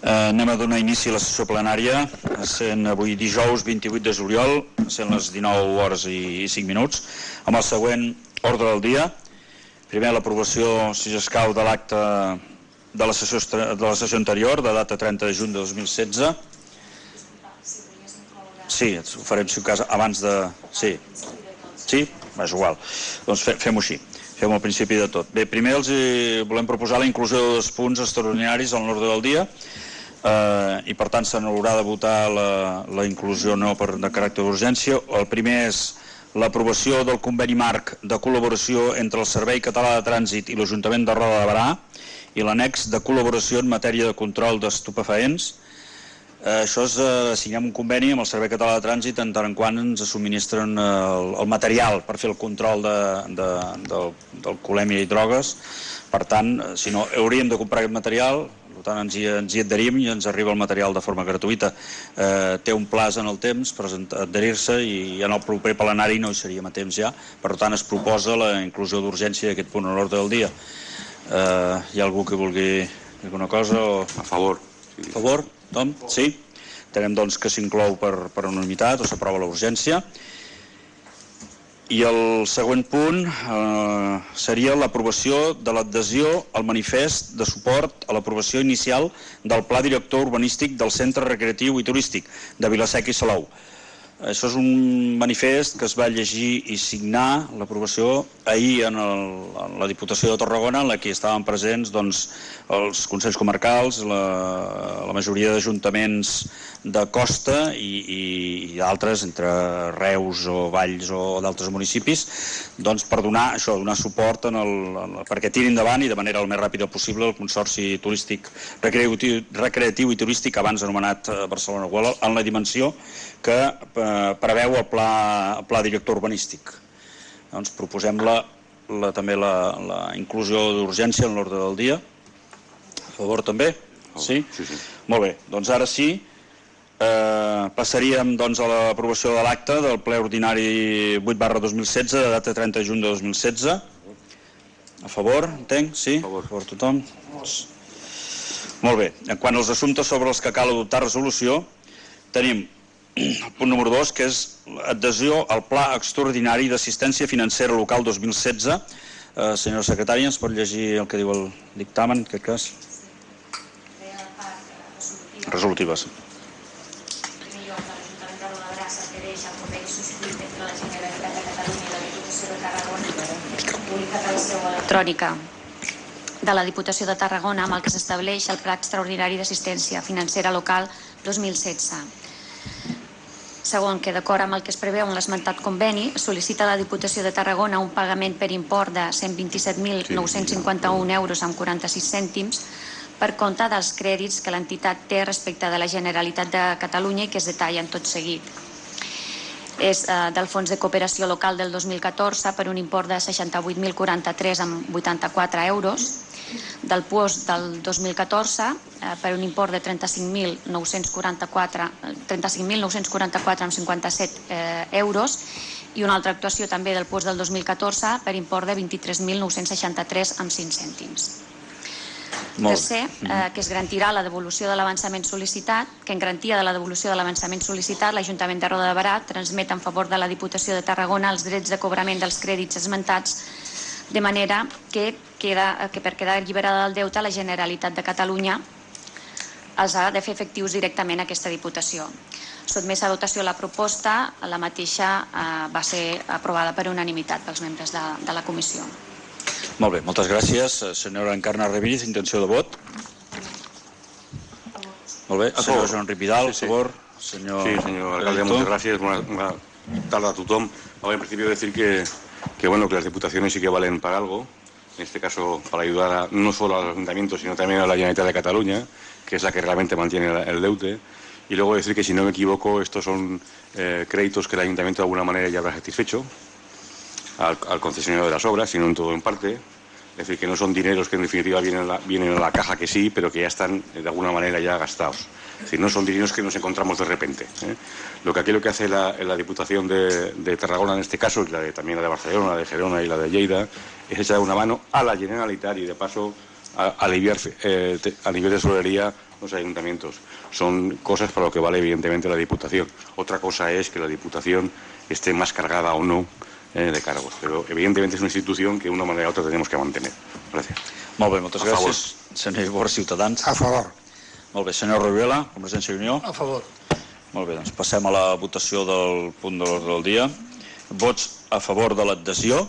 Anem a donar inici a la sessió plenària, sent avui dijous 28 de juliol, sent les 19 hores i 5 minuts, amb el següent ordre del dia. Primer, l'aprovació, si s'escau, de l'acte de la sessió anterior, de data 30 de juny de 2016. Sí, ho farem, si ho cas, abans de... Sí? Sí? És igual. Doncs fem-ho així. Fem al principi de tot. Bé, primer els volem proposar la inclusió de 2 punts extraordinaris en l'ordre del dia i per tant se n'haurà de votar la inclusió no de caràcter d'urgència. El primer és l'aprovació del conveni marc de col·laboració entre el Servei Català de Trànsit i l'Ajuntament de Roda de Berà i l'annex de col·laboració en matèria de control d'estupefaents. Això és signar un conveni amb el Servei Català de Trànsit en tant en quant ens subministren el material per fer el control d'alcoholèmia i drogues. Per tant, si no, hauríem de comprar aquest material, per tant ens hi adherim i ens arriba el material de forma gratuïta. Té un plaç en el temps per adherir-se i en el proper plenari no hi seríem a temps ja. Per tant, es proposa la inclusió d'urgència d'aquest punt a l'ordre del dia. Hi ha algú que vulgui dir alguna cosa? A favor. A favor? Tom? Sí? Entenem doncs que s'inclou per unanimitat o s'aprova la urgència. I el següent punt seria l'aprovació de l'adhesió al manifest de suport a l'aprovació inicial del Pla Director Urbanístic del Centre Recreatiu i Turístic de Vila-seca i Salou. Això és un manifest que es va llegir i signar l'aprovació ahir en la Diputació de Tarragona, en la que estaven presents els consells comarcals, la majoria d'ajuntaments de costa i d'altres, entre Reus o Valls o d'altres municipis, per donar suport perquè tiri endavant i de manera el més ràpida possible el Consorci Turístic Recreatiu i Turístic, abans anomenat Barcelona World, en la dimensió que preveu el pla director urbanístic. Doncs proposem també la inclusió d'urgència en l'ordre del dia. A favor també? Sí? Sí. Molt bé, doncs ara sí, passaríem a l'aprovació de l'acte del ple ordinari 8/2016 de data 30 de juny de 2016. A favor, entenc? Sí? A favor tothom? Molt bé, en quant als assumptes sobre els que cal adoptar resolució, tenim el punt número 2, que és l'adhesió al Pla Extraordinari d'Assistència Financera Local 2016. Senyora secretària, ens pot llegir el que diu el dictamen, en aquest cas? Resolutives. En primer lloc, l'Ajuntament de Roda de Berà s'adhereix al conveni subscrit entre la Generalitat de Catalunya i la Diputació de Tarragona, publicat a la seu electrònica de la Diputació de Tarragona, amb el que s'estableix el Pla Extraordinari d'Assistència Financera Local 2016. Segon, que d'acord amb el que es preveu en l'esmentat conveni, sol·licita a la Diputació de Tarragona un pagament per import de 127.951 euros amb 46 cèntims per compte dels crèdits que l'entitat té respecte de la Generalitat de Catalunya i que es detallen tot seguit. És del Fons de Cooperació Local del 2014 per un import de 68.043 amb 84 euros, del POS del 2014 per un import de 35.944 amb 57 euros i una altra actuació també del POS del 2014 per import de 23.963 amb 5 cèntims. Tercer, que es garantirà la devolució de l'avançament sol·licitat, que en garantia de la devolució de l'avançament sol·licitat l'Ajuntament de Roda de Berà transmet en favor de la Diputació de Tarragona els drets de cobrament dels crèdits esmentats, de manera que per quedar alliberada del deute la Generalitat de Catalunya els ha de fer efectius directament a aquesta Diputació. Sotmesa a votació la proposta, la mateixa va ser aprovada per unanimitat pels membres de la comissió. Molt bé, moltes gràcies. Senyora Encarna Revilla, intenció de vot? Molt bé, senyor Joan Ripidal, a favor. Sí, señor alcalde, muchas gracias. Buenas tardes a tothom. En principio decir que las diputaciones sí que valen para algo, en este caso para ayudar no solo a los ayuntamientos, sino también a la Generalitat de Cataluña, que es la que realmente mantiene el deute. Y luego decir que, si no me equivoco, estos son créditos que el ayuntamiento de alguna manera ya habrá satisfecho al concesionario de las obras, sino en todo en parte. Es decir, que no son dineros que en definitiva vienen a la caja que sí, pero que ya están de alguna manera ya gastados. Es decir, no son dineros que nos encontramos de repente. Lo que hace la Diputación de Tarragona en este caso, y también la de Barcelona, la de Gerona y la de Lleida, es echar una mano a la Generalitat y de paso aliviar a nivel de tesorería los ayuntamientos. Son cosas para lo que vale evidentemente la Diputación. Otra cosa es que la Diputación esté más cargada o no de cargos, pero evidentemente es una institución que de una manera u otra tenemos que mantener. Gràcies. Molt bé, moltes gràcies. Senyor Ibor, Ciutadans. A favor. Molt bé, senyor Rubiela, Convergència i Unió. A favor. Molt bé, doncs passem a la votació del punt de l'ordre del dia. Vots a favor de l'adhesió.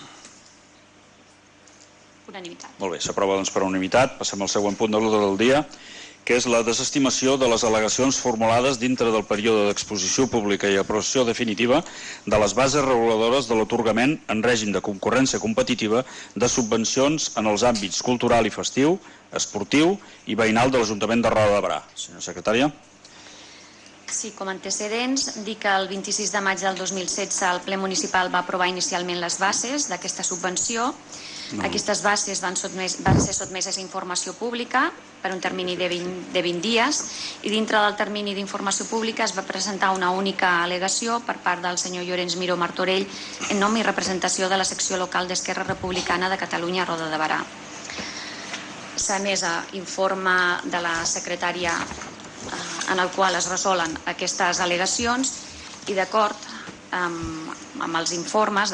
Unanimitat. Molt bé, s'aprova doncs per unanimitat. Passem al següent punt de l'ordre del dia, que és la desestimació de les al·legacions formulades dintre del període d'exposició pública i aprovació definitiva de les bases reguladores de l'atorgament en règim de concurrència competitiva de subvencions en els àmbits cultural i festiu, esportiu i veïnal de l'Ajuntament de Roda de Berà. Senyora secretària. Sí, com a antecedents, dir que el 26 de maig del 2016 el ple municipal va aprovar inicialment les bases d'aquesta subvenció. Aquestes bases van ser sotmeses a informació pública per un termini de 20 dies i dintre del termini d'informació pública es va presentar una única al·legació per part del senyor Llorenç Miró Martorell en nom i representació de la secció local d'Esquerra Republicana de Catalunya a Roda de Berà. S'ha emès informe de la secretària en el qual es resolen aquestes al·legacions i d'acord amb els informes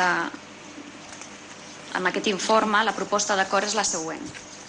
amb aquest informe la proposta d'acord és la següent.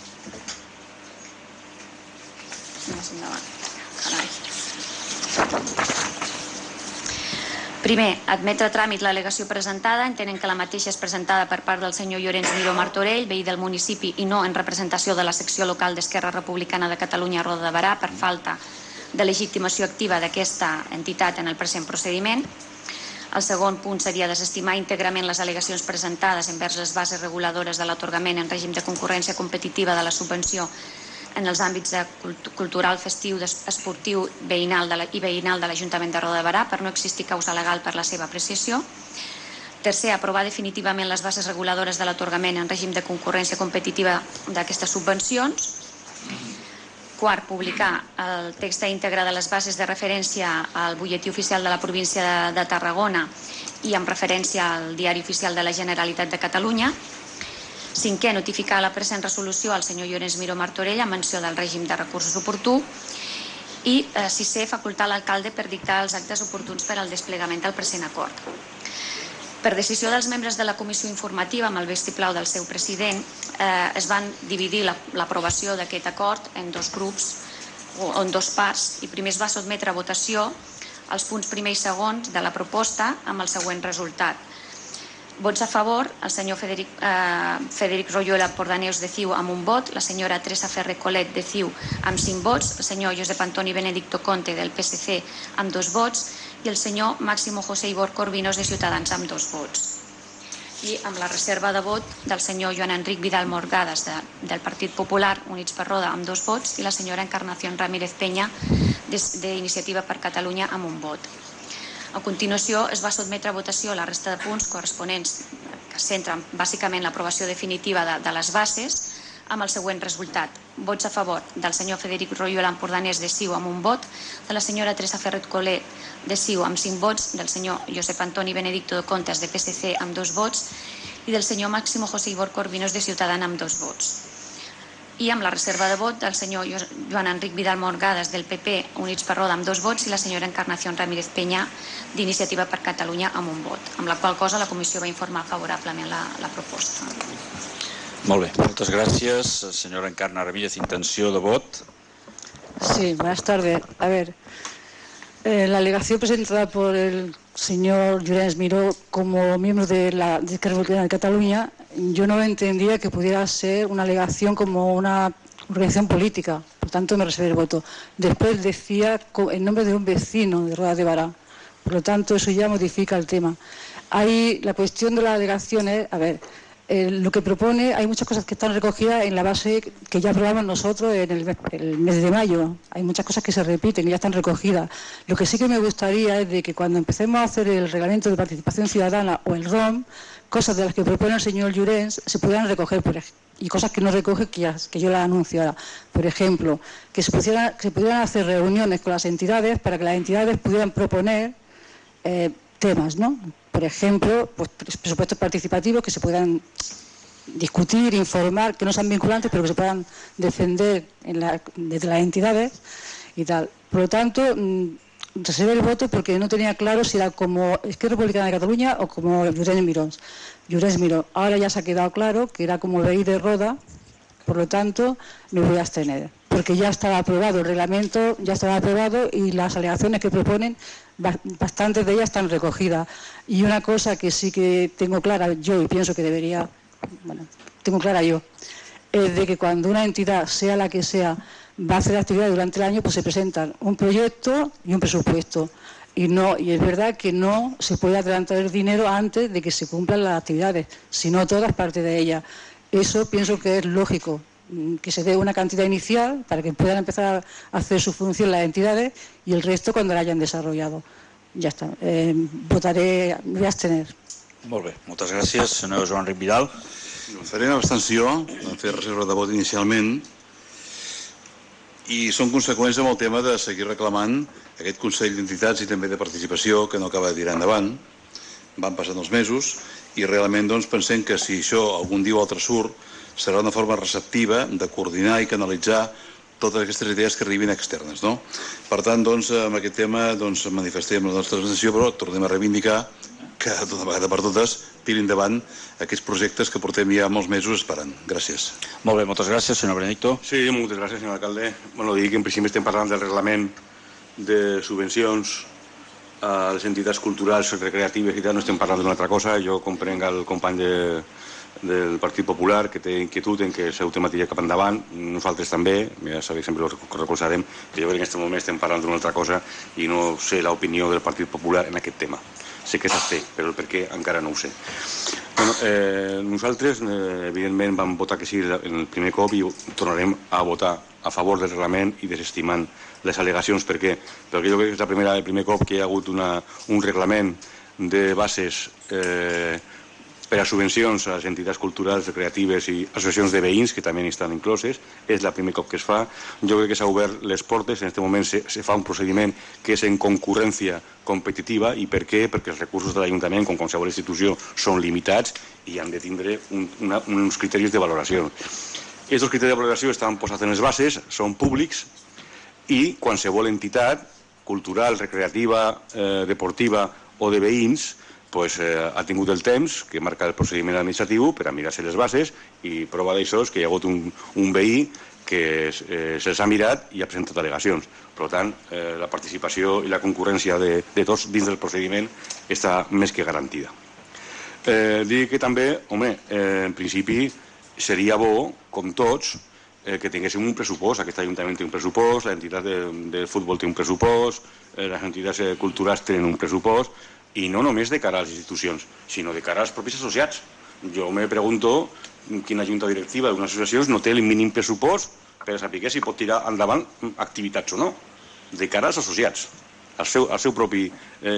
Primer, admetre a tràmit l'al·legació presentada, entenent que la mateixa és presentada per part del senyor Llorenç Miró Martorell, veí del municipi i no en representació de la secció local d'Esquerra Republicana de Catalunya a Roda de Berà per falta de legitimació activa d'aquesta entitat en el present procediment. El segon punt seria desestimar íntegrament les al·legacions presentades envers les bases reguladores de l'atorgament en règim de concurrència competitiva de la subvenció en els àmbits cultural, festiu, esportiu i veïnal de l'Ajuntament de Roda de Berà per no existir causa legal per la seva apreciació. Tercer, aprovar definitivament les bases reguladores de l'atorgament en règim de concurrència competitiva d'aquestes subvencions. Quart, publicar el text íntegre de les bases de referència al butlletí oficial de la província de Tarragona i amb referència al diari oficial de la Generalitat de Catalunya. Cinquè, notificar la present resolució al senyor Llorenç Miró Martorell amb menció del règim de recursos oportú. I sisè, facultar l'alcalde per dictar els actes oportuns per al desplegament del present acord. Per decisió dels membres de la comissió informativa, amb el vistiplau del seu president, es van dividir l'aprovació d'aquest acord en dos grups o en dos parts i primer es va sotmetre a votació els punts primer i segons de la proposta amb el següent resultat. Vots a favor, el senyor Federic Royola Pordaneus de CiU amb un vot, la senyora Teresa Ferrer Colet de CiU amb 5 vots, el senyor Josep Antoni Benedicto Conte del PSC amb 2 vots i el senyor Máximo José Ibor Corbinos de Ciutadans amb 2 vots. I amb la reserva de vot del senyor Joan Enric Vidal Morgades del Partit Popular Units per Roda amb 2 vots i la senyora Encarnación Ramírez Peña d'Iniciativa per Catalunya amb un vot. A continuació es va sotmetre a votació la resta de punts corresponents que centren bàsicament l'aprovació definitiva de les bases amb el següent resultat. Vots a favor del senyor Federic Royola Empordanès de CiU amb un vot, de la senyora Teresa Ferret Colet de CiU amb 5 vots, del senyor Josep Antoni Benedicto de Contes de PSC amb 2 vots i del senyor Máximo José Ibor Corbinos de Ciutadans amb 2 vots. I amb la reserva de vot del senyor Joan Enric Vidal Morgades del PP Units per Roda amb 2 vots i la senyora Encarnación Ramírez Peña d'Iniciativa per Catalunya amb un vot, amb la qual cosa la comissió va informar favorablement la proposta. Molt bé, moltes gràcies. Senyora Encarna Ramírez, intenció de vot. Sí, buenas tardes. A ver, la alegación presentada por el señor Llorenç Miró como miembro de la Esquerra Republicana de Cataluña, yo no entendía que pudiera ser una alegación como una organización política, por tanto me reservé el voto. Después decía en nombre de un vecino de Roda de Berà, por lo tanto eso ya modifica el tema. Ahí la cuestión de la alegación es, a ver, lo que propone, hay muchas cosas que están recogidas en la base que ya aprobamos nosotros en el mes de mayo. Hay muchas cosas que se repiten y ya están recogidas. Lo que sí que me gustaría es de que cuando empecemos a hacer el reglamento de participación ciudadana o el ROM, cosas de las que propone el señor Llorenç se pudieran recoger, y cosas que no recoge que yo las anuncio ahora. Por ejemplo, que se pudieran hacer reuniones con las entidades para que las entidades pudieran proponer temas, ¿no? Por ejemplo, pues, presupuestos participativos que se puedan discutir, informar, que no sean vinculantes, pero que se puedan defender desde las entidades y tal. Por lo tanto, reservé el voto porque no tenía claro si era como Esquerra Republicana de Cataluña o como Llorens Miró. Ahora ya se ha quedado claro que era como BEI de Roda, por lo tanto me voy a abstener, porque ya estaba aprobado el reglamento, ya estaba aprobado y las alegaciones que proponen, bastantes de ellas están recogidas. Y una cosa que sí que tengo clara yo y pienso que debería, tengo clara yo, es de que cuando una entidad, sea la que sea, va a hacer actividad durante el año, pues se presentan un proyecto y un presupuesto. Y es verdad que no se puede adelantar el dinero antes de que se cumplan las actividades, sino todas parte de ellas. Eso pienso que es lógico, que se dé una cantidad inicial para que puedan empezar a hacer su función las entidades y el resto cuando la hayan desarrollado. Ja està. Votaré, me voy a abstener. Molt bé, moltes gràcies. Senyor Joan Ric Vidal. Faré una abstenció, vam fer reserva de vot inicialment, i són conseqüents amb el tema de seguir reclamant aquest Consell d'Entitats i també de Participació que no acaba de tirar endavant. Van passant els mesos i realment doncs, pensem que si això algun dia o altre surt serà una forma receptiva de coordinar i canalitzar totes aquestes idees que arribin externes. No? Per tant, doncs, amb aquest tema doncs, manifestem la nostra abstenció, però tornem a reivindicar que d'una vegada per totes tirin endavant aquests projectes que portem ja molts mesos esperant. Gràcies. Molt bé, moltes gràcies, senyor Benedicto. Sí, moltes gràcies, senyor alcalde. Bueno, dic que en principi estem parlant del reglament de subvencions a les entitats culturals, recreatives i tal, no estem parlant d'una altra cosa. Jo comprenc el company del Partit Popular que té inquietud en que seu tema tira cap endavant, nosaltres també, ja sabeu que sempre ho recolzarem, però jo crec que en aquest moment estem parlant d'una altra cosa i no sé l'opinió del Partit Popular en aquest tema. Sé que s'absté, però el per què encara no ho sé. Bueno, nosaltres, evidentment, vam votar que sí en el primer cop i tornarem a votar a favor del reglament i desestimant les al·legacions. Per què? Perquè jo crec que és el primer cop que hi ha hagut un reglament de bases per a subvencions a les entitats culturals, recreatives i associacions de veïns, que també estan incloses. És el primer cop que es fa. Jo crec que s'ha obert les portes. En aquest moment se fa un procediment que és en concurrència competitiva. I per què? Perquè els recursos de l'Ajuntament, com qualsevol institució, són limitats i han de tindre uns criteris de valoració. Aquests criteris de valoració estan posats en les bases, són públics i qualsevol entitat cultural, recreativa, deportiva o de veïns ha tingut el temps que marca el procediment administratiu per a mirar-se les bases i prova d'això és que hi ha hagut un veí que se'ls ha mirat i ha presentat al·legacions. Per tant, la participació i la concurrència de tots dins del procediment està més que garantida. Dic que també, home, en principi seria bo, com tots, que tinguéssim un pressupost. Aquest Ajuntament té un pressupost, l'entitat de futbol té un pressupost, les entitats culturals tenen un pressupost, i no només de cara a les institucions, sinó de cara als propis associats. Jo me pregunto quina junta directiva d'unes associacions no té el mínim pressupost per saber si pot tirar endavant activitats o no, de cara als associats, al seu propi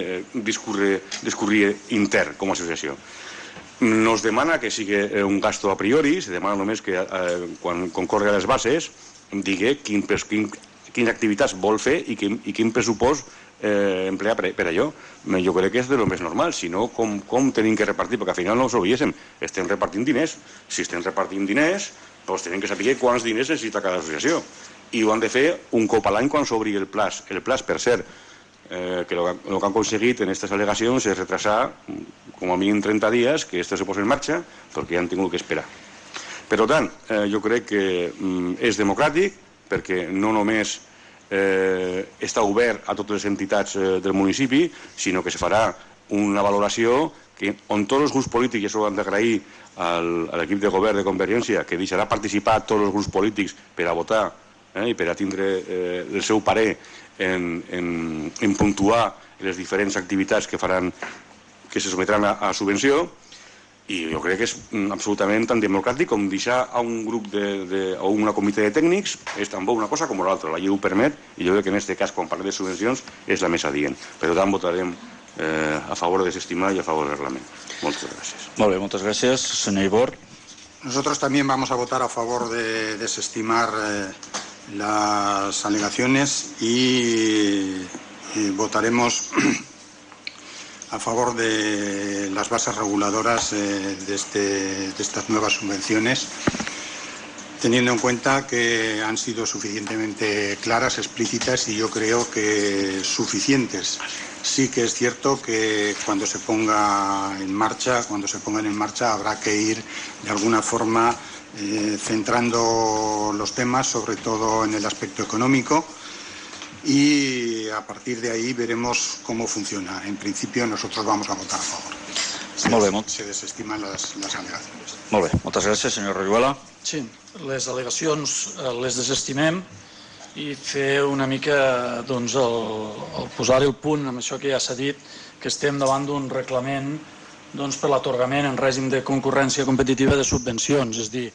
discurrir intern com a associació. No es demana que sigui un gasto a priori, se demana només que quan concorre a les bases digui quines activitats vol fer i quin pressupost emplear per allò. Jo crec que és de lo més normal, si no, com tenim que repartir? Perquè al final no ens oblidéssim, estem repartint diners. Si estem repartint diners, doncs tenim que saber quants diners necessita cada associació. I ho han de fer un cop a l'any quan s'obri el plaç. El plaç, per cert, que el que han aconseguit en aquestes al·legacions és retrasar com a mínim 30 dies que esto se posi en marxa, perquè ja han tingut que esperar. Per tant, jo crec que és democràtic, perquè no només està obert a totes les entitats del municipi, sinó que se farà una valoració on tots els grups polítics, i això ho hem d'agrair a l'equip de govern de Convergència, que deixarà participar tots els grups polítics per a votar i per a tindre el seu parer en puntuar les diferents activitats que se sotmetran a subvenció. I jo crec que és absolutament tan democràtic com deixar a un grup o una comitè de tècnics és tan bo una cosa com l'altra. La llei ho permet i jo crec que en aquest cas, quan parlem de subvencions, és la més adient. Per tant, votarem a favor de desestimar y a favor del reglament. Moltes gràcies. Molt bé, moltes gràcies. Senyor Ibor. Nosotros también vamos a votar a favor de desestimar las alegaciones y votaremos a favor de las bases reguladoras de estas nuevas subvenciones, teniendo en cuenta que han sido suficientemente claras, explícitas y yo creo que suficientes. Sí que es cierto que cuando se pongan en marcha habrá que ir de alguna forma centrando los temas, sobre todo en el aspecto económico, y a partir de ahí veremos cómo funciona. En principio nosotros vamos a votar a favor. Se desestiman las alegaciones. Molt bé, moltes gràcies, senyor Rayuela. Sí, les al·legacions les desestimem i fer una mica, doncs, posar-hi el punt amb això que ja s'ha dit, que estem davant d'un reglament per l'atorgament en règim de concurrència competitiva de subvencions, és a dir,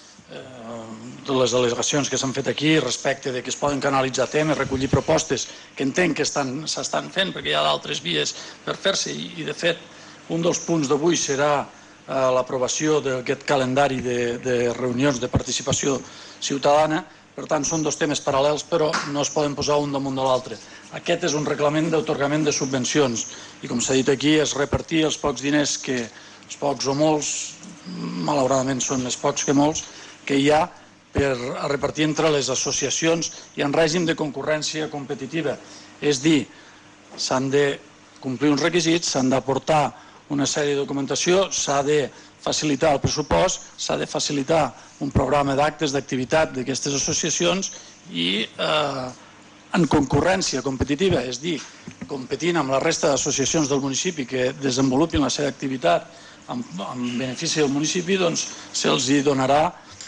de les al·legacions que s'han fet aquí respecte de que es poden canalitzar temes, recollir propostes, que entenc que s'estan fent perquè hi ha d'altres vies per fer-se i de fet un dels punts d'avui serà l'aprovació d'aquest calendari de reunions de participació ciutadana. Per tant, són dos temes paral·lels però no es poden posar un damunt de l'altre. Aquest és un reglament d'atorgament de subvencions i com s'ha dit aquí és repartir els pocs diners que, els pocs o molts, malauradament són més pocs que molts, que hi ha per repartir entre les associacions i en règim de concurrència competitiva. És dir, s'han de complir uns requisits, s'han d'aportar una sèrie de documentació, s'ha de facilitar el pressupost, s'ha de facilitar un programa d'actes d'activitat d'aquestes associacions i en concurrència competitiva, és dir, competint amb la resta d'associacions del municipi que desenvolupin la seva activitat en benefici del municipi, doncs se'ls donarà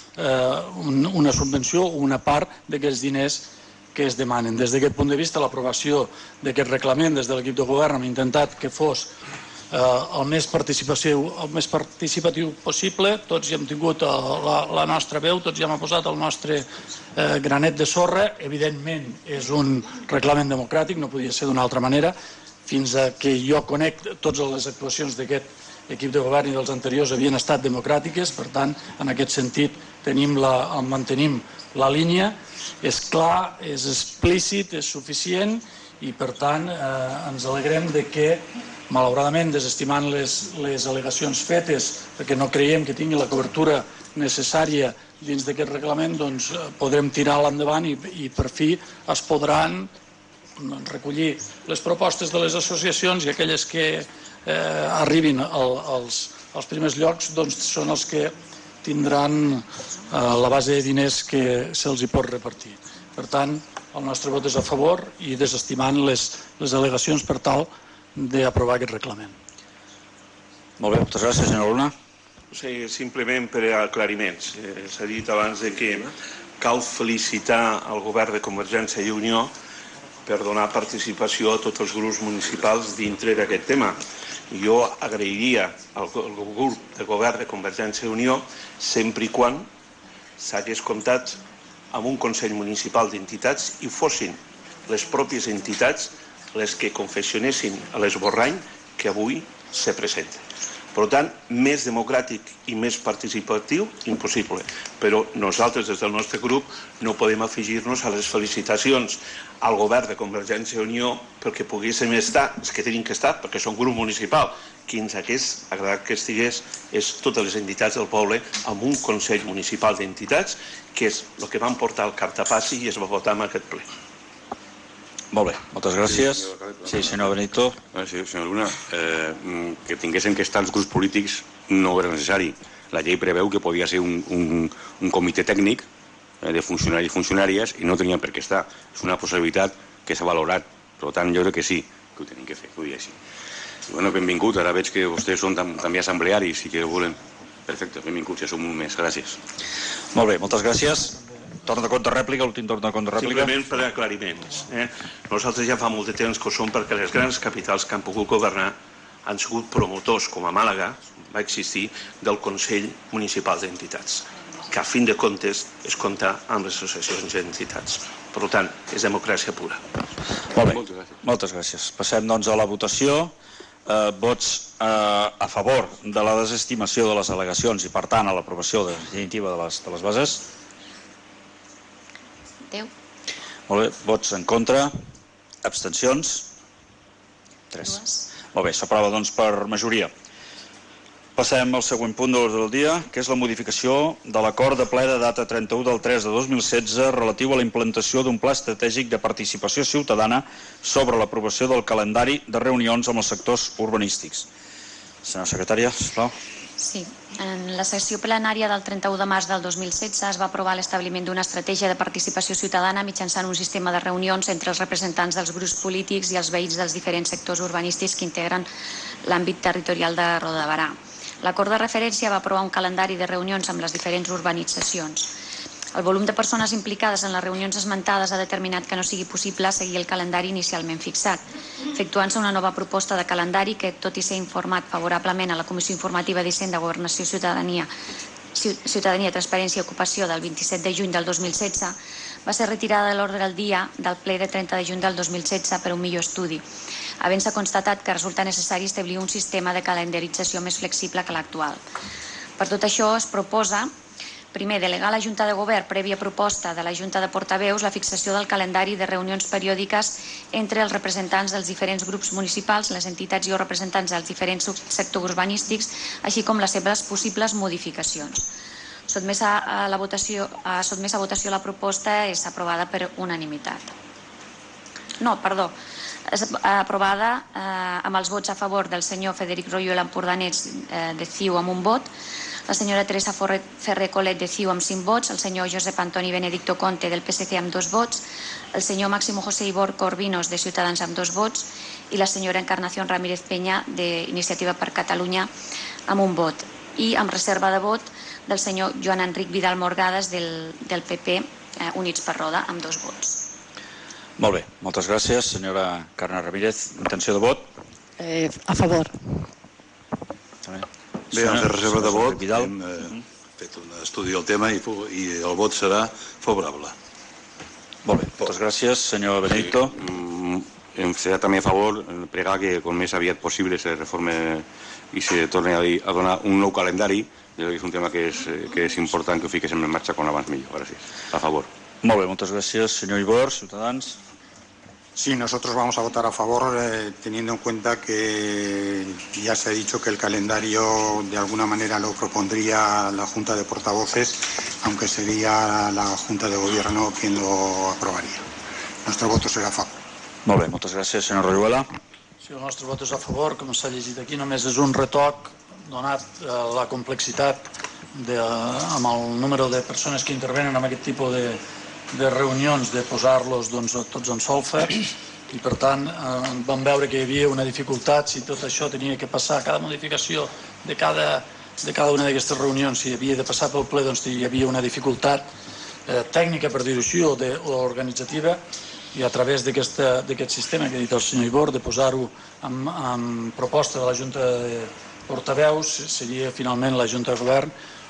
una subvenció o una part d'aquests diners que es demanen. Des d'aquest punt de vista, l'aprovació d'aquest reglament des de l'equip de govern hem intentat que fos el més participatiu possible. Tots hi hem tingut la nostra veu, tots hi hem posat el nostre granet de sorra. Evidentment és un reglament democràtic, no podia ser d'una altra manera. Fins que jo conec, totes les actuacions d'aquest equip de govern i dels anteriors havien estat democràtiques, per tant, en aquest sentit mantenim la línia. És clar, és explícit, és suficient i per tant ens alegrem de que malauradament desestimant les al·legacions fetes perquè no creiem que tingui la cobertura necessària dins d'aquest reglament, doncs podrem tirar-la endavant i per fi es podran recollir les propostes de les associacions i aquelles que arribin als primers llocs doncs són els que tindran la base de diners que se'ls hi pot repartir. Per tant, el nostre vot és a favor i desestimant les al·legacions per tal d'aprovar aquest reglament. Molt bé, moltes gràcies, senyor Luna. Sí, simplement per aclariments. S'ha dit abans que cal felicitar el govern de Convergència i Unió per donar participació a tots els grups municipals dintre d'aquest tema. Jo agrairia al grup de govern de Convergència i Unió sempre i quan s'hagués comptat amb un Consell Municipal d'Entitats i fossin les pròpies entitats les que confeccionessin l'esborrany que avui se presenta. Per tant, més democràtic i més participatiu, impossible. Però nosaltres, des del nostre grup, no podem afegir-nos a les felicitacions al govern de Convergència i Unió perquè poguéssim estar, els que tenim que estar, perquè som grup municipal, qui ens hagués agradat que estigués és totes les entitats del poble amb un Consell Municipal d'Entitats, que és el que van portar el cartapassi i es va votar en aquest ple. Molt bé, moltes gràcies. Sí, senyor Benito. Sí, senyor Luna, que tinguessin que estar els grups polítics no era necessari. La llei preveu que podia ser un comitè tècnic de funcionaris i funcionàries i no tenien per què estar. És una possibilitat que s'ha valorat. Per tant, jo crec que sí, que ho tenim que fer, que ho digui així. Bueno, benvingut. Ara veig que vostès són també assemblearis i que volen... Perfecte, benvinguts, ja som un mes. Gràcies. Molt bé, moltes gràcies. Torn de compte rèplica, últim torn de compte rèplica. Simplement per aclariments. Nosaltres ja fa molt de temps que ho som perquè les grans capitals que han pogut governar han sigut promotors, com a Màlaga va existir, del Consell Municipal d'Entitats, que a fin de comptes es compta amb les associacions d'entitats. Per tant, és democràcia pura. Molt bé, moltes gràcies. Passem doncs a la votació. Vots a favor de la desestimació de les al·legacions i per tant a l'aprovació definitiva de les bases. 10. Molt bé, vots en contra, abstencions, 3. Molt bé, s'aprova doncs per majoria. Passem al següent punt de l'ordre del dia, que és la modificació de l'acord de ple de data 31 del 3 de 2016 relatiu a la implantació d'un pla estratègic de participació ciutadana sobre l'aprovació del calendari de reunions amb els sectors urbanístics. Senyora secretària, sisplau. Sí. En la sessió plenària del 31 de març del 2016 es va aprovar l'establiment d'una estratègia de participació ciutadana mitjançant un sistema de reunions entre els representants dels grups polítics i els veïns dels diferents sectors urbanístics que integren l'àmbit territorial de Roda de Berà. L'acord de referència va aprovar un calendari de reunions amb les diferents urbanitzacions. El volum de persones implicades en les reunions esmentades ha determinat que no sigui possible seguir el calendari inicialment fixat, efectuant-se una nova proposta de calendari que, tot i ser informat favorablement a la Comissió Informativa d'Hisenda, Governació, Ciutadania, Transparència i Ocupació del 27 de juny del 2016, va ser retirada de l'ordre del dia del ple de 30 de juny del 2016 per un millor estudi, havent-se constatat que resulta necessari establir un sistema de calendarització més flexible que l'actual. Per tot això es proposa, primer, delegar a la Junta de Govern, prèvia proposta de la Junta de Portaveus, la fixació del calendari de reunions periòdiques entre els representants dels diferents grups municipals, les entitats i els representants dels diferents sectors urbanístics, així com les seves possibles modificacions. Sotmesa a votació la proposta és aprovada per unanimitat. No, perdó, és aprovada amb els vots a favor del senyor Federic Royuela Empordanès de CiU amb un vot, la senyora Teresa Ferrer Colet de CiU amb 5 vots, el senyor Josep Antoni Benedicto Conte del PSC amb 2 vots, el senyor Máximo José Ibor Corvinos de Ciutadans amb 2 vots i la senyora Encarnación Ramírez Peña d'Iniciativa per Catalunya amb un vot. I amb reserva de vot del senyor Joan Enric Vidal Morgades del PP Units per Roda amb 2 vots. Molt bé, moltes gràcies. Senyora Carme Ramírez, intenció de vot? A favor. Bé, en la reserva de vot hem fet un estudi del tema i el vot serà favorable. Molt bé, moltes gràcies. Senyor Benedicto. Em serà també a favor pregar que com més aviat possible se reforme i se torni a donar un nou calendari. És un tema que és important que ho fiquéssim en marxa com abans millor. Gràcies. A favor. Molt bé, moltes gràcies. Senyor Ibor, Ciutadans. Sí, nosotros vamos a votar a favor teniendo en cuenta que ya se ha dicho que el calendario de alguna manera lo propondría la Junta de Portavoces, aunque sería la Junta de Gobierno quien lo aprobaría. Nuestro voto será a favor. Molt bé, moltes gràcies. Senyor Royuela. Sí, el nostre vot és a favor, com s'ha llegit aquí, només és un retoc, donat la complexitat amb el número de persones que intervenen en aquest tipus de reunions, de posar-los tots en solfa, i per tant vam veure que hi havia una dificultat si tot això tenia que passar, cada modificació de cada una d'aquestes reunions, si havia de passar pel ple, doncs hi havia una dificultat tècnica, per dir-ho així, o organitzativa, i a través d'aquest sistema que ha dit el senyor Ibor, de posar-ho en proposta de la Junta de Portaveus, seria finalment la Junta de Govern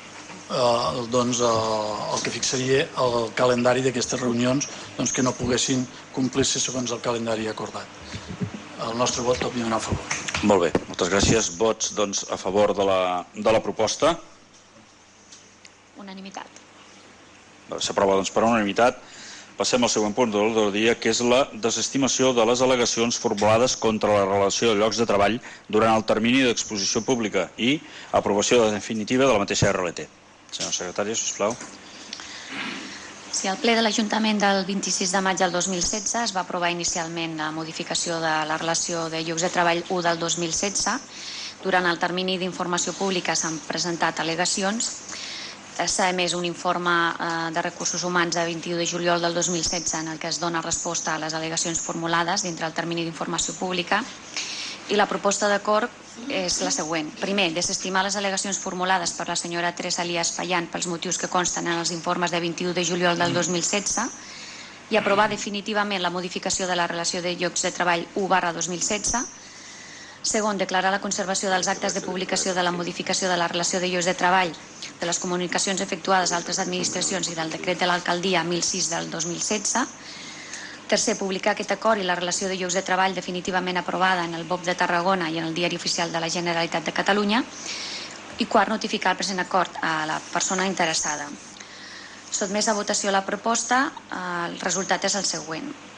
el que fixaria el calendari d'aquestes reunions que no poguessin complir-se segons el calendari acordat. El nostre vot, òbviament, a favor. Molt bé, moltes gràcies. Vots a favor de la proposta? Unanimitat. S'aprova per unanimitat. Passem al següent punt de l'ordre del dia, que és la desestimació de les al·legacions formulades contra la relació de llocs de treball durant el termini d'exposició pública i aprovació definitiva de la mateixa RLT. Senyora secretària, sisplau. Sí, al ple de l'Ajuntament del 26 de maig del 2016 es va aprovar inicialment la modificació de la relació de llocs de treball 1 del 2016. Durant el termini d'informació pública s'han presentat al·legacions. S'ha emès un informe de recursos humans de 21 de juliol del 2016 en el que es dona resposta a les al·legacions formulades dintre el termini d'informació pública, i la proposta d'acord és la següent. Primer, desestimar les al·legacions formulades per la senyora Teresa Elías Fallant pels motius que consten en els informes de 21 de juliol del 2016 i aprovar definitivament la modificació de la relació de llocs de treball 1/2016. Segon, declarar la conservació dels actes de publicació de la modificació de la relació de llocs de treball, de les comunicacions efectuades a altres administracions i del decret de l'alcaldia 1006 del 2016. Tercer, publicar aquest acord i la relació de llocs de treball definitivament aprovada en el BOP de Tarragona i en el Diari Oficial de la Generalitat de Catalunya. I quart, notificar el present acord a la persona interessada. Sotmès a votació la proposta, el resultat és el següent.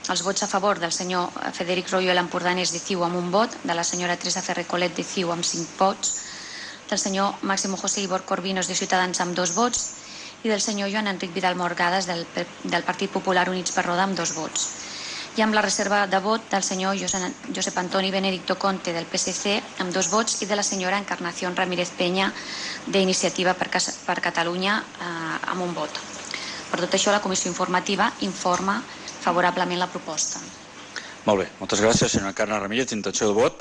els vots a favor del senyor Federic Royo Empordanès de CiU amb un vot, de la senyora Teresa Ferrer-Colet de CiU amb 5 vots, del senyor Máximo José Ibor Corvinos de Ciutadans amb 2 vots i del senyor Joan Enric Vidal Morgades del Partit Popular Units per Roda amb 2 vots. I amb la reserva de vot del senyor Josep Antoni Benedicto Conte del PSC amb 2 vots i de la senyora Encarnación Ramírez Peña d'Iniciativa per Catalunya amb un vot. Per tot això, la Comissió Informativa informa favorablement la proposta. Molt bé, moltes gràcies, senyora Encarna Ramírez. Intenció de vot?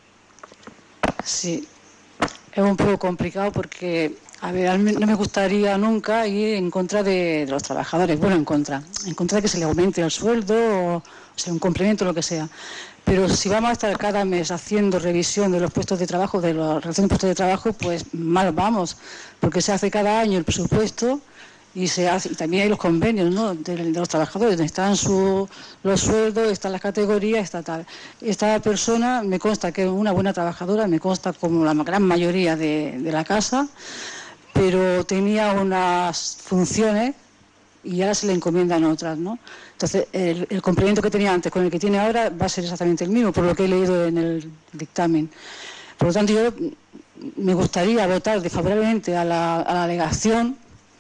Sí, es un poco complicado porque, a ver, no me gustaría nunca ir en contra de los trabajadores, bueno, en contra de que se le aumente el sueldo o sea, un complemento, lo que sea. Pero si vamos a estar cada mes haciendo revisión de los puestos de trabajo, de la relación de puestos de trabajo, pues mal vamos, porque se hace cada año el presupuesto y se hace, y también hay los convenios, ¿no?, de los trabajadores, donde están los sueldos, están las categorías, está tal. Esta persona me consta que es una buena trabajadora, me consta como la gran mayoría de la casa, pero tenía unas funciones y ahora se le encomiendan otras, ¿no? Entonces, el complemento que tenía antes con el que tiene ahora va a ser exactamente el mismo, por lo que he leído en el dictamen. Por lo tanto, yo me gustaría votar favorablemente a la alegación.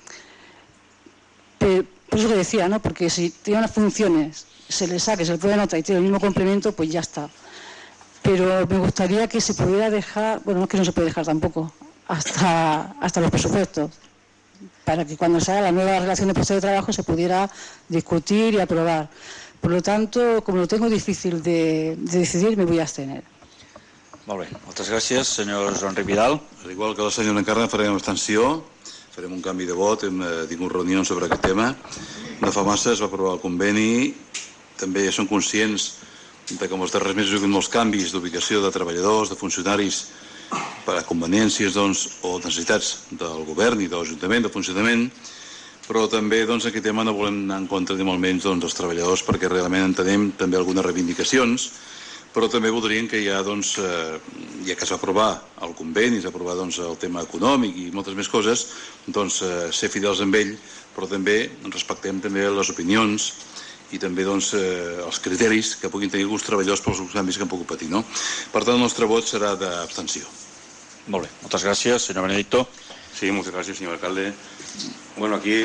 Por eso que decía, ¿no?, porque si tiene unas funciones, se le saque, se le puede notar y tiene el mismo complemento, pues ya está. Pero me gustaría que se pudiera dejar, bueno, no es que no se puede dejar tampoco, hasta los presupuestos, para que cuando se haga la nueva relación de puestos de trabajo se pudiera discutir y aprobar. Por lo tanto, como lo tengo difícil de decidir, me voy a abstener. Molt bé, moltes gràcies, senyor Joan Enric Vidal. Al igual que la senyora Encarna, farem abstenció, farem un canvi de vot, hem tingut reunions sobre aquest tema. No fa massa es va aprovar el conveni, també som conscients de que en els darrers mesos hi ha hagut molts canvis d'ubicació de treballadors, de funcionaris, per a conveniències o necessitats del govern i de l'Ajuntament, de funcionament, però també aquest tema no volem anar en contra ni molt menys dels treballadors perquè realment entenem també algunes reivindicacions, però també voldríem que ja que es va aprovar el conveni, es va aprovar el tema econòmic i moltes més coses, ser fidels amb ell, però també respectem també les opinions i també els criteris que puguin tenir alguns treballadors pels canvis que han pogut patir. Per tant, el nostre vot serà d'abstenció. Molt bé, moltes gràcies, senyor Benedicto. Sí, moltes gràcies, senyor alcalde. Bueno, aquí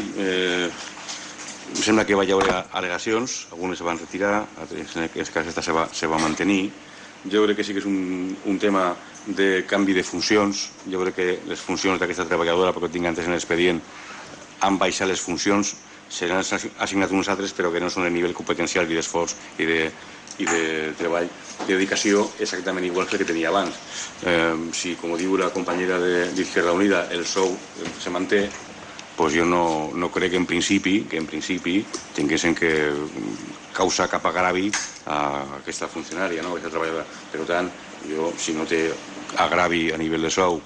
em sembla que va haver al·legacions, algunes se van retirar, en aquest cas esta se va mantenir. Jo crec que sí que és un tema de canvi de funcions. Jo crec que les funcions d'aquesta treballadora, perquè tinc antes en l'expedient, han baixat les funcions, se n'han assignat uns altres, però que no són el nivell competencial i d'esforç i de treball, de dedicació exactament igual que el que tenia abans. Si, com diu la companyera d'Izquierda Unida, el sou se manté, doncs jo no crec que en principi tinguessin que causar cap agravi a aquesta funcionària, a aquesta treballadora. Per tant, jo, si no té agravi a nivell de sou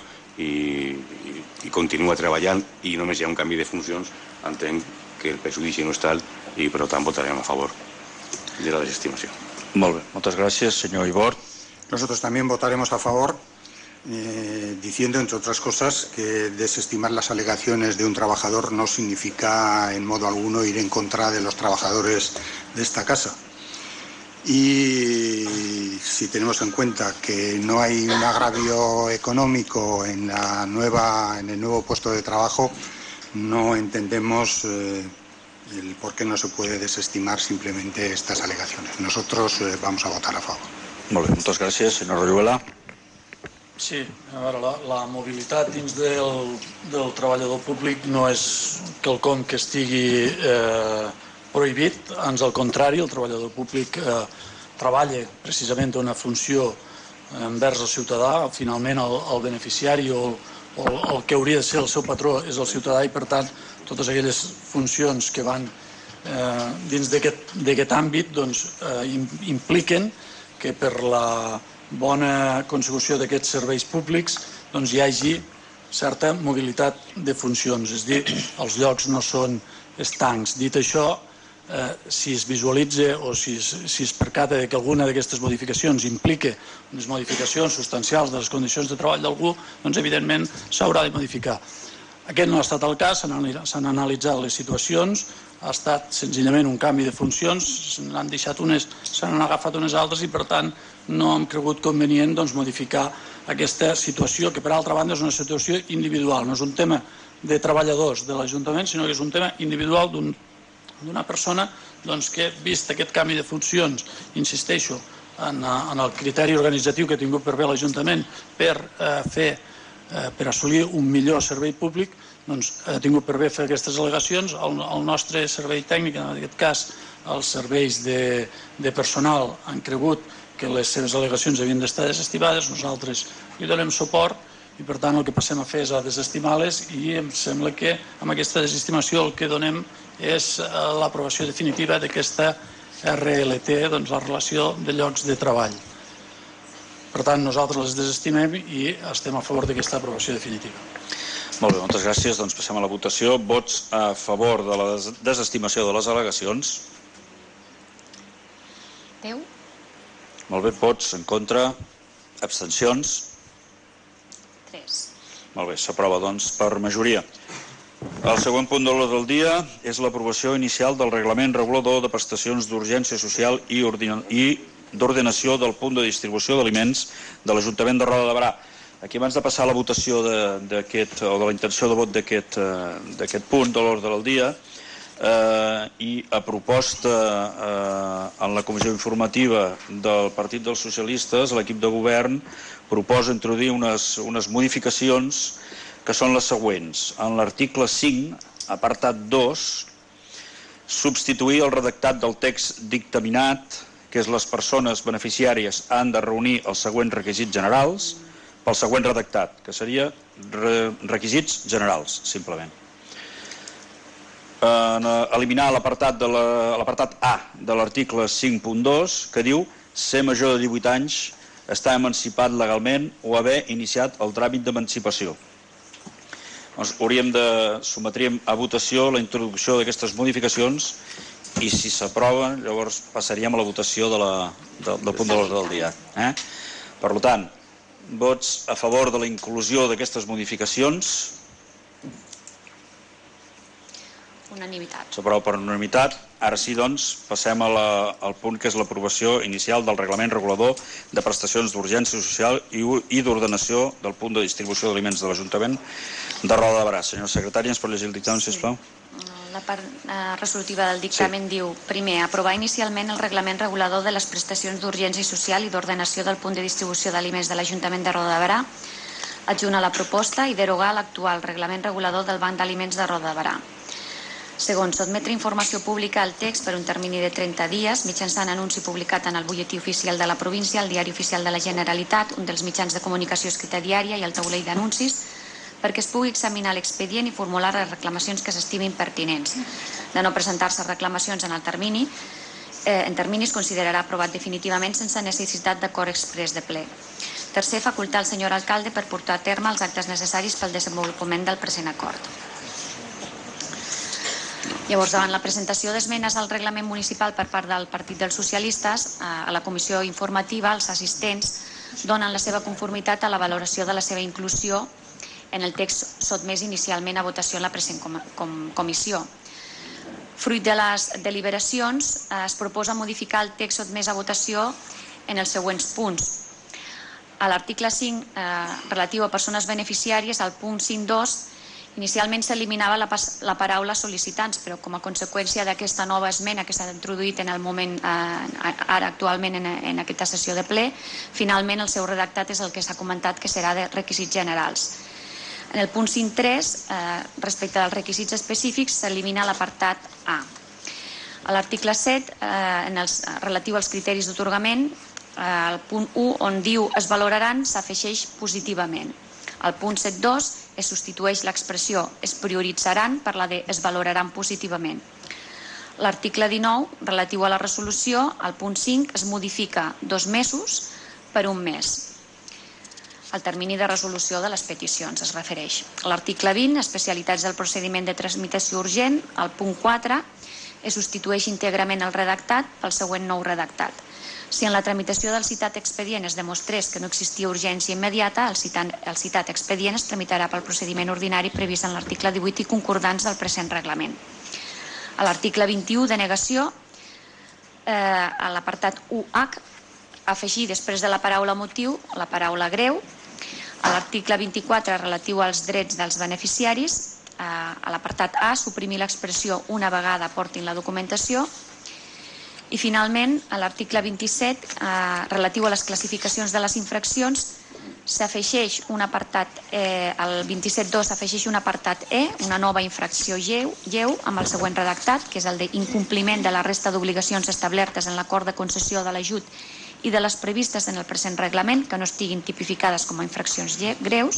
i continua treballant i només hi ha un canvi de funcions, entenc que el perjudici no és tal i per tant votarem a favor de la desestimació. Molt bé, moltes gràcies, senyor Ibor. Nosotros también votaremos a favor, diciendo, entre otras cosas, que desestimar las alegaciones de un trabajador no significa en modo alguno ir en contra de los trabajadores de esta casa. Y si tenemos en cuenta que no hay un agravio económico en el nuevo puesto de trabajo, no entendemos el por qué no se puede desestimar simplemente estas alegaciones. Nosotros vamos a votar a favor. Molt bé, moltes gràcies, senyor Royuela. Sí, a veure, la mobilitat dins del treballador públic no és quelcom que estigui prohibit, ans al contrari, el treballador públic treballa precisament una funció envers el ciutadà, finalment el beneficiari o el que hauria de ser el seu patró és el ciutadà i, per tant, totes aquelles funcions que van dins d'aquest àmbit impliquen que per la bona consecució d'aquests serveis públics hi hagi certa mobilitat de funcions, és a dir, els llocs no són estancs. Dit això, si es visualitza o si es percata que alguna d'aquestes modificacions implica unes modificacions substancials de les condicions de treball d'algú, doncs evidentment s'haurà de modificar. Aquest no ha estat el cas, s'han analitzat les situacions, ha estat senzillament un canvi de funcions, se n'han deixat unes, se n'han agafat unes altres i per tant no hem cregut convenient modificar aquesta situació, que per altra banda és una situació individual, no és un tema de treballadors de l'Ajuntament, sinó que és un tema individual d'una persona que, vist aquest canvi de funcions, insisteixo, en el criteri organitzatiu que ha tingut per bé l'Ajuntament per assolir un millor servei públic, ha tingut per bé fer aquestes al·legacions. El nostre servei tècnic, en aquest cas els serveis de personal, han cregut que les seves al·legacions havien d'estar desestimades, nosaltres li donem suport i per tant el que passem a fer és a desestimar-les i em sembla que amb aquesta desestimació el que donem és l'aprovació definitiva d'aquesta RLT, la relació de llocs de treball. Per tant, nosaltres les desestimem i estem a favor d'aquesta aprovació definitiva. Molt bé, moltes gràcies. Doncs passem a la votació. Vots a favor de la desestimació de les al·legacions? 10. Molt bé, vots en contra? Abstencions? 3. Molt bé, s'aprova doncs per majoria. El següent punt de l'ordre del dia és l'aprovació inicial del reglament regulador de prestacions d'urgència social i d'ordenació del punt de distribució d'aliments de l'Ajuntament de Roda de Berà. Aquí, abans de passar a la votació o de la intenció de vot d'aquest punt de l'ordre del dia, i a proposta en la comissió informativa del Partit dels Socialistes, l'equip de govern proposa introduir unes modificacions que són les següents. En l'article 5, apartat 2, substituir el redactat del text dictaminat, que és les persones beneficiàries han de reunir els següents requisits generals, pel següent redactat, que seria requisits generals, simplement. Eliminar l'apartat A de l'article 5.2, que diu ser major de 18 anys, estar emancipat legalment o haver iniciat el tràmit d'emancipació. Sotmetríem a votació la introducció d'aquestes modificacions i si s'aproven, llavors passaríem a la votació del punt de l'ordre del dia. Per tant, vots a favor de la inclusió d'aquestes modificacions? Unanimitat. S'aprova per unanimitat. Ara sí, doncs, passem al punt que és l'aprovació inicial del reglament regulador de prestacions d'urgència social i d'ordenació del punt de distribució d'aliments de l'Ajuntament de Roda de Berà. Senyora secretària, ens pot llegir el dictamen, sisplau? La part resolutiva del dictamen diu: primer, aprovar inicialment el reglament regulador de les prestacions d'urgència social i d'ordenació del punt de distribució d'aliments de l'Ajuntament de Roda de Berà, adjunt a la proposta, i derogar l'actual reglament regulador del Banc d'Aliments de Roda de Berà. Segon, sotmetre informació pública al text per un termini de 30 dies mitjançant anunci publicat en el butlletí oficial de la província, el diari oficial de la Generalitat, un dels mitjans de comunicació escrita diària i el taulell d'anuncis, perquè es pugui examinar l'expedient i formular les reclamacions que s'estimin pertinents. De no presentar-se reclamacions en termini es considerarà aprovat definitivament sense necessitat d'acord exprés de ple. Tercer, facultar el senyor alcalde per portar a terme els actes necessaris pel desenvolupament del present acord. Llavors, davant la presentació d'esmenes al reglament municipal per part del Partit dels Socialistes, a la comissió informativa els assistents donen la seva conformitat a la valoració de la seva inclusió en el text sotmès inicialment a votació en la present comissió. Fruit de les deliberacions, es proposa modificar el text sotmès a votació en els següents punts. A l'article 5, relatiu a persones beneficiàries, al punt 5.2, inicialment s'eliminava la paraula sol·licitants, però com a conseqüència d'aquesta nova esmena que s'ha introduït en el moment, ara actualment en aquesta sessió de ple, finalment el seu redactat és el que s'ha comentat, que serà de requisits generals. En el punt 5.3, respecte als requisits específics, s'elimina l'apartat A. A l'article 7, relatiu als criteris d'atorgament, el punt 1, on diu es valoraran, s'afegeix positivament. Al punt 7.2 es substitueix l'expressió es prioritzaran per la de es valoraran positivament. L'article 19, relatiu a la resolució, al punt 5 es modifica 2 mesos per 1 mes. El termini de resolució de les peticions es refereix. L'article 20, especialitats del procediment de tramitació urgent, al punt 4, es substitueix íntegrament el redactat pel següent nou redactat. Si en la tramitació del citat expedient es demostrés que no existia urgència immediata, el citat expedient es tramitarà pel procediment ordinari previst en l'article 18 i concordants del present reglament. A l'article 21, denegació, a l'apartat 1H, afegir després de la paraula motiu la paraula greu. A l'article 24, relatiu als drets dels beneficiaris, a l'apartat A, suprimir l'expressió una vegada aportin la documentació. I finalment, a l'article 27, relatiu a les classificacions de les infraccions, s'afegeix un apartat, el 27.2 s'afegeix un apartat E, una nova infracció lleu, amb el següent redactat, que és el d'incompliment de la resta d'obligacions establertes en l'acord de concessió de l'ajut i de les previstes en el present reglament, que no estiguin tipificades com a infraccions greus.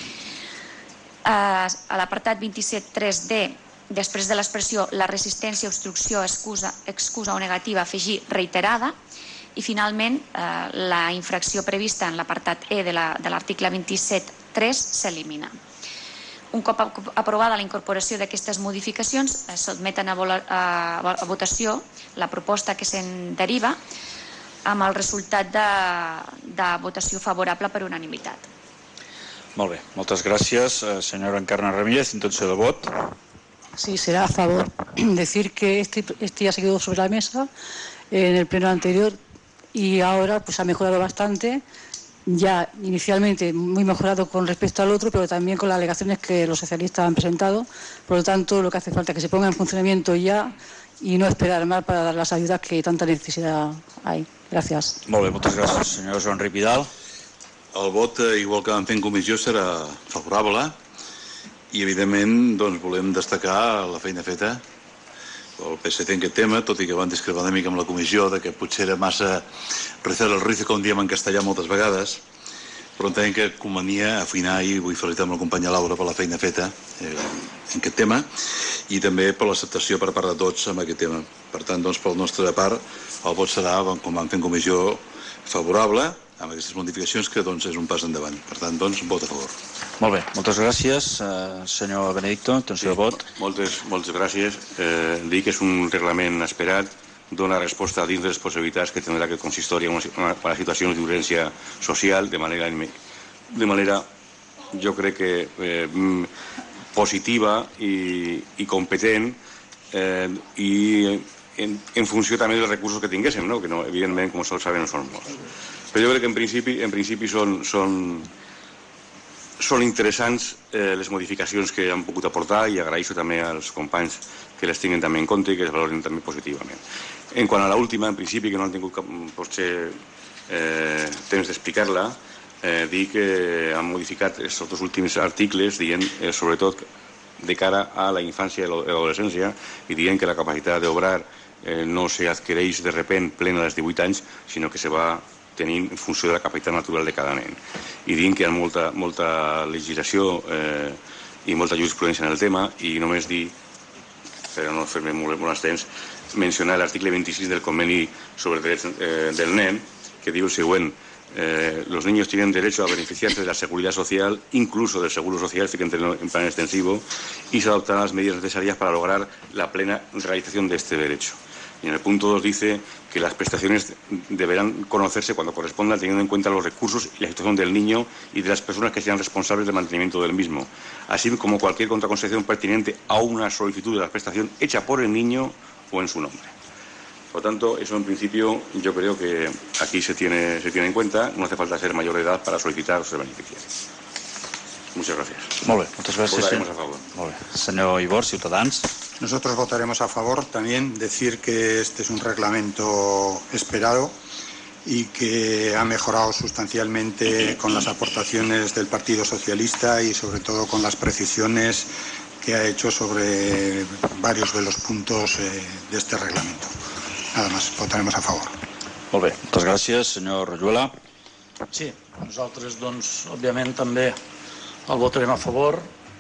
A l'apartat 27.3D, després de l'expressió la resistència, obstrucció, excusa o negativa, afegir reiterada. I finalment, la infracció prevista en l'apartat E de l'article 27.3 s'elimina. Un cop aprovada la incorporació d'aquestes modificacions, es sotmeten a votació la proposta que se'n deriva amb el resultat de votació favorable per unanimitat. Molt bé, moltes gràcies. Senyora Encarna Ramírez, intenció de vot. Sí, será a favor. Decir que este ya se quedó sobre la mesa en el pleno anterior y ahora pues ha mejorado bastante, ya inicialmente muy mejorado con respecto al otro, pero también con las alegaciones que los socialistas han presentado. Por lo tanto, lo que hace falta es que se ponga en funcionamiento ya y no esperar más para dar las ayudas que tanta necesidad hay. Gràcies. Molt bé, moltes gràcies. Senyor Joan Ric Vidal. El vot, igual que vam fer en comissió, serà favorable i, evidentment, doncs, volem destacar la feina feta pel PSC en aquest tema, tot i que van discrepar una mica amb la comissió de que potser era massa rizar el rizo, com diem en castellà moltes vegades, però entenc que convenia afinar i vull felicitar amb la companya Laura per la feina feta en aquest tema i també per l'acceptació per part de tots en aquest tema. Per tant, doncs, per la nostra part, el vot serà, com vam fer en comissió, favorable amb aquestes modificacions, que doncs, és un pas endavant. Per tant, doncs, vot a favor. Molt bé, moltes gràcies. Senyor Benedicto, intenció de vot. Moltes gràcies. Dir que és un reglament esperat, dona resposta dins de les possibilitats que tindrà aquest consistori a les situacions d'urgència social de manera jo crec que positiva i competent i en funció també dels recursos que tinguéssim, que evidentment, com tots sabem, no són molts. Però jo crec que en principi són interessants les modificacions que han pogut aportar i agraeixo també als companys que les tinguin també en compte i que les valorin també positivament. En quant a l'última, en principi, que no han tingut potser temps d'explicar-la, dir que han modificat aquests dos últims articles dient, sobretot, de cara a la infància i l'adolescència i dient que la capacitat d'obrar no s'adquireix de repent plena als 18 anys, sinó que se va tenint en funció de la capacitat natural de cada nen. I dient que hi ha molta legislació i molta jurisprudència en el tema i només dir, per no fer-me molt extens, mencionar l'article 26 del Conveni sobre drets del nen, que diu el següent: los niños tienen derecho a beneficiarse de la seguridad social, incluso del seguro social, fíjense en plan extensivo, y se adoptarán las medidas necesarias para lograr la plena realización de este derecho. Y en el punto 2 dice que las prestaciones deberán conocerse cuando correspondan, teniendo en cuenta los recursos y la situación del niño y de las personas que sean responsables del mantenimiento del mismo, así como cualquier contraconcepción pertinente a una solicitud de la prestación hecha por el niño o en su nombre. Por lo tanto, eso en principio yo creo que aquí se tiene en cuenta, no hace falta ser mayor de edad para solicitar o ser beneficiario. Muchas gracias. Molt bé, moltes gràcies. Votaremos a favor. Molt bé. Senyor Ibor, Ciutadans. Nosotros votaremos a favor también. Decir que este es un reglamento esperado y que ha mejorado sustancialmente con las aportaciones del Partido Socialista y sobre todo con las precisiones que ha hecho sobre varios de los puntos de este reglamento. Nada más, votaremos a favor. Molt bé, moltes gràcies. Senyor Rayuela. Sí, nosaltres, doncs, òbviament també el votarem a favor.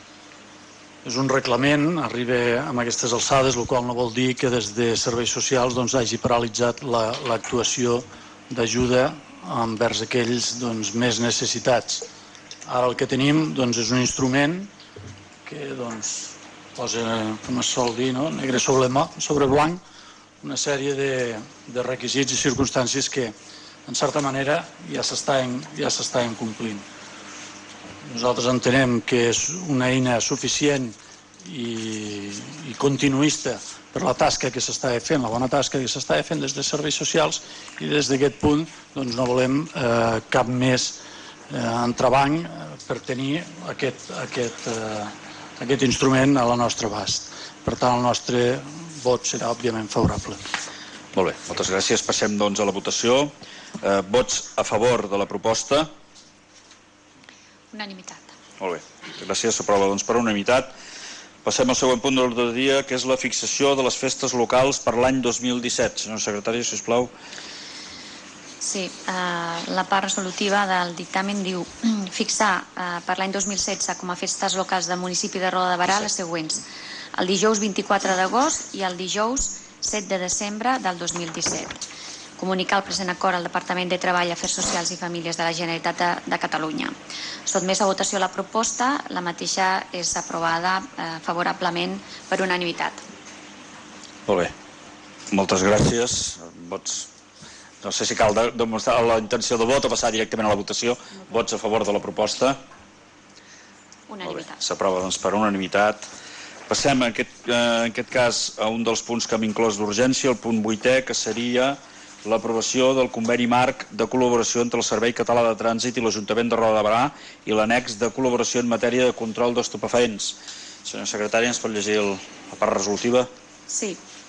És un reglament, arriba amb aquestes alçades, el qual no vol dir que des de serveis socials hagi paralitzat l'actuació d'ajuda envers aquells més necessitats. Ara el que tenim és un instrument que posa, com es sol dir, negre sobre blanc, una sèrie de requisits i circumstàncies que, en certa manera, ja s'estan complint. Nosaltres entenem que és una eina suficient i continuista per la tasca que s'està fent, la bona tasca que s'està fent des de serveis socials, i des d'aquest punt no volem cap més entrebanc per tenir aquest instrument a la nostra abast. Per tant, el nostre vot serà òbviament favorable. Molt bé, moltes gràcies. Passem doncs a la votació. Vots a favor de la proposta? Unanimitat. Molt bé, gràcies. S'aprova doncs per unanimitat. Passem al següent punt de l'ordre del dia, que és la fixació de les festes locals per l'any 2017. Senyor secretari, sisplau. Sí, la part resolutiva del dictamen diu fixar per l'any 2016 com a festes locals del municipi de Roda de Berà les següents: el dijous 24 d'agost i el dijous 7 de desembre del 2017. Comunicar el present acord al Departament de Treball, Afers Socials i Famílies de la Generalitat de Catalunya. Sotmès a votació la proposta, la mateixa és aprovada favorablement per unanimitat. Molt bé, moltes gràcies. Vots. No sé si cal demostrar la intenció de vot o passar directament a la votació. Vots a favor de la proposta? Unanimitat. S'aprova doncs per unanimitat. Passem en aquest cas a un dels punts que hem inclòs d'urgència, el punt 8è, que seria l'aprovació del conveni marc de col·laboració entre el Servei Català de Trànsit i l'Ajuntament de Roda de Berà i l'annex de col·laboració en matèria de control d'estupefaents. Senyor secretari, ens pot llegir la part resolutiva? Sí.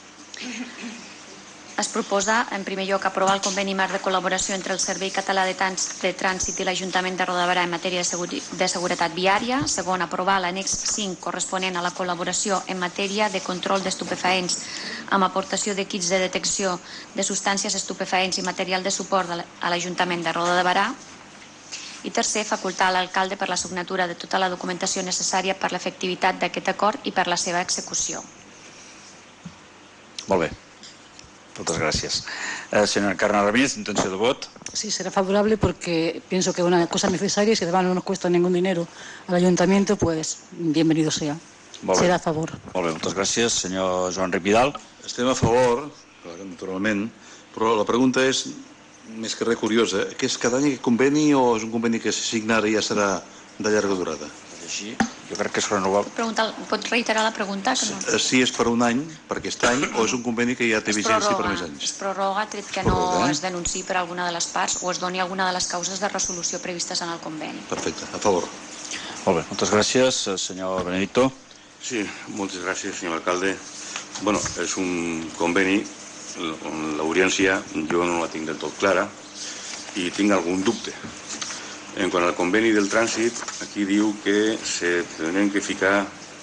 Es proposa, en primer lloc, aprovar el conveni marc de col·laboració entre el Servei Català de Trànsit i l'Ajuntament de Roda de Berà en matèria de seguretat viària. Segon, aprovar l'annex 5 corresponent a la col·laboració en matèria de control d'estupefaents amb aportació d'equips de detecció de substàncies estupefaents i material de suport a l'Ajuntament de Roda de Berà. I tercer, facultar a l'alcalde per la signatura de tota la documentació necessària per l'efectivitat d'aquest acord i per la seva execució. Molt bé. Muchas gracias. Señora Encarna Ramírez, intención de voto. Sí, será favorable porque pienso que es una cosa necesaria y si además no nos cuesta ningún dinero al ayuntamiento, pues bienvenido sea. Serà a favor. Molt bé, moltes gràcies. Senyor Joan Ric Vidal. Estem a favor, naturalment, però la pregunta és més que res curiosa. Que és cada any aquest conveni o és un conveni que se signa ara i ja serà de llarga durada? Així, jo crec que és renovable. Pot reiterar la pregunta? Si és per un any, per aquest any, o és un conveni que ja té vigència per més anys? Es prorroga, tret que no es denunciï per alguna de les parts o es doni alguna de les causes de resolució previstes en el conveni. Perfecte, a favor. Molt bé, moltes gràcies. Senyor Benedicto. Sí, moltes gràcies, senyor alcalde. Bueno, és un conveni, la urgència jo no la tinc del tot clara i tinc algun dubte. En quant al conveni del trànsit, aquí diu que se tenen que ficar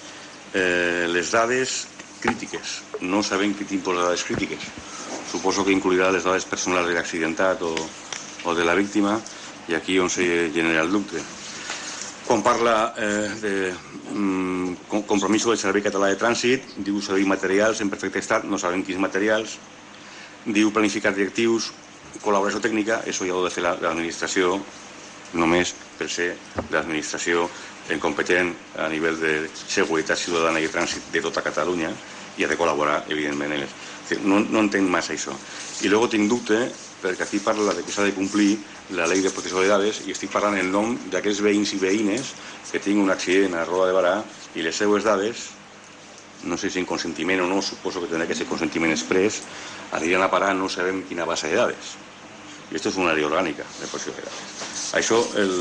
les dades crítiques. No sabem quin tipus de dades crítiques. Suposo que incluirà les dades personals de l'accidentat o de la víctima, i aquí on se genera el dubte. Quan parla de compromiso del Servei Català de Trànsit, diu servir materials en perfecte estat, no sabem quins materials, diu planificar directius, col·laboració tècnica, això ja ho ha de fer l'administració, només per ser l'administració competent a nivell de seguretat ciutadana i trànsit de tota Catalunya i ha de col·laborar, evidentment. No entenc massa això. I després tinc dubte, perquè aquí parla que s'ha de complir la llei de protecció de dades i estic parlant en nom d'aquells veïns i veïnes que tinguin un accident a Roda de Berà i les seues dades, no sé si en consentiment o no, suposo que tindrà que ser consentiment express, aniran a parar no sabem quina base de dades. I això és una llei orgànica de protecció de dades. Això,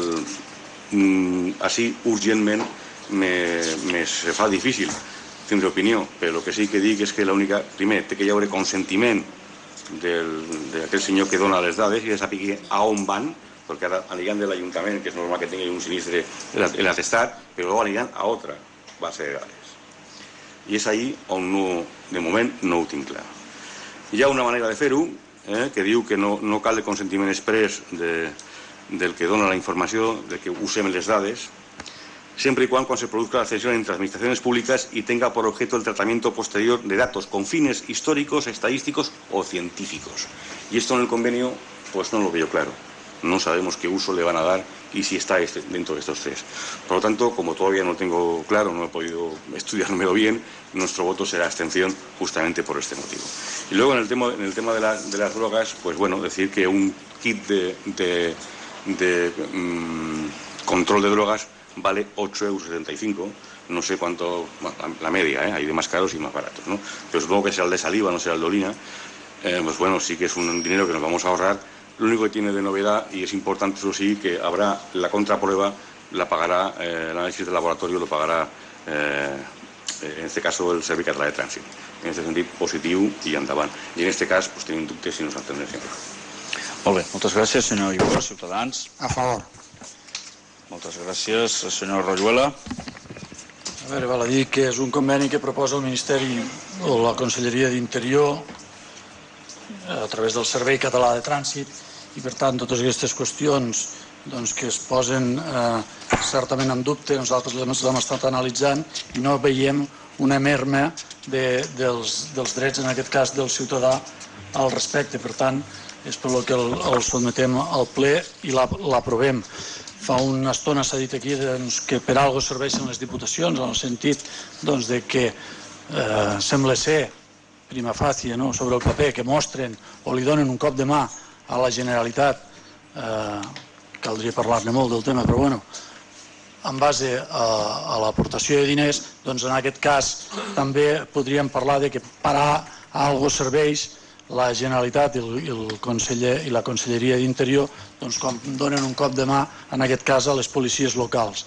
així urgentment, me fa difícil tindre opinió, però el que sí que dic és que l'única, primer, té que hi haure consentiment d'aquell senyor que dona les dades i de saber a on van, perquè ara aniran de l'Ajuntament, que és normal que tingui un sinistre l'atestat, però aniran a altra base de dades. I és ahí on de moment no ho tinc clar. Hi ha una manera de fer-ho, que diu que no cal el consentiment express del que dona la informació, del que usem les dades, siempre y cuando se produzca la cesión entre administraciones públicas y tenga por objeto el tratamiento posterior de datos con fines históricos, estadísticos o científicos. Y esto en el convenio, pues no lo veo claro. no sabemos qué uso le van a dar y si está dentro de estos 3. Por lo tanto, como todavía no tengo claro, no he podido estudiármelo bien, nuestro voto será abstención justamente por este motivo. Y luego en el tema de las drogas, pues bueno, decir que un kit de control de drogas vale 8,75 €. No sé cuánto, bueno, la media, hay de más caros y más baratos, ¿no? Pero supongo que será el de saliva, no será el de orina. Pues bueno, sí que es un dinero que nos vamos a ahorrar. Lo único que tiene de novedad, y es importante eso sí, que habrá la contraprueba, la pagará, el análisis de laboratorio lo pagará, en este caso, el Servei Català de Trànsit. En aquest sentit, positiu i endavant. I en aquest cas, pues, tenim dubtes si nos entendrem sempre. Molt bé, moltes gràcies, senyor Iborra, Ciutadans. A favor. Moltes gràcies, senyor Royuela. A veure, val a dir que és un conveni que proposa el Ministeri o la Conselleria d'Interior a través del Servei Català de Trànsit i, per tant, totes aquestes qüestions que es posen certament en dubte, nosaltres les hem estat analitzant i no veiem una merma dels drets, en aquest cas del ciutadà, al respecte. Per tant, és per el que el sotmetem al ple i l'aprovem. Fa una estona s'ha dit aquí que per algo serveixen les diputacions, en el sentit que sembla ser prima facie sobre el paper que mostren o li donen un cop de mà a la Generalitat. Caldria parlar-ne molt del tema, però bueno, en base a l'aportació de diners, doncs en aquest cas també podríem parlar de que per a algo serveix la Generalitat i el conseller i la Conselleria d'Interior quan donen un cop de mà, en aquest cas, a les policies locals.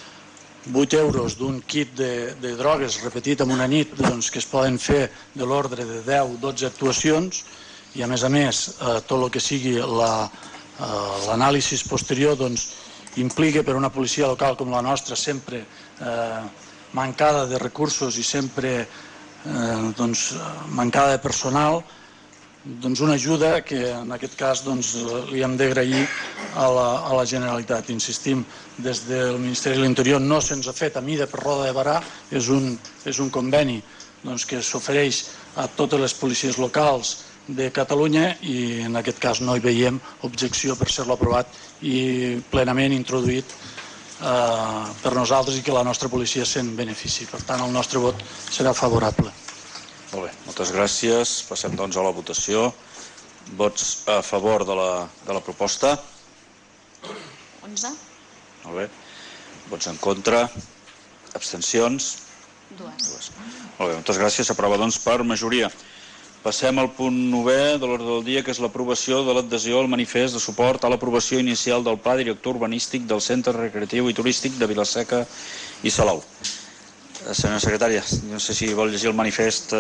8 € d'un kit de drogues repetit en una nit que es poden fer de l'ordre de 10-12 actuacions i, a més, tot el que sigui l'anàlisi posterior implica per una policia local com la nostra, sempre mancada de recursos i sempre mancada de personal, una ajuda que en aquest cas li hem d'agrair a la Generalitat. Insistim, des del Ministeri de l'Interior no se'ns ha fet a mida per roda de barà, és un conveni que s'ofereix a totes les policies locals de Catalunya i en aquest cas no hi veiem objecció per ser-lo aprovat i plenament introduït per nosaltres i que la nostra policia se'n benefici. Per tant, el nostre vot serà favorable. Molt bé, moltes gràcies. Passem doncs a la votació. Vots a favor de la proposta? 11. Molt bé. Vots en contra? Abstencions? 2. Molt bé, moltes gràcies. S'aprova doncs per majoria. Passem al punt 9è de l'ordre del dia, que és l'aprovació de l'adhesió al manifest de suport a l'aprovació inicial del Pla Director Urbanístic del Centre Recreatiu i Turístic de Vila-seca i Salou. Senyora secretària, no sé si vol llegir el manifest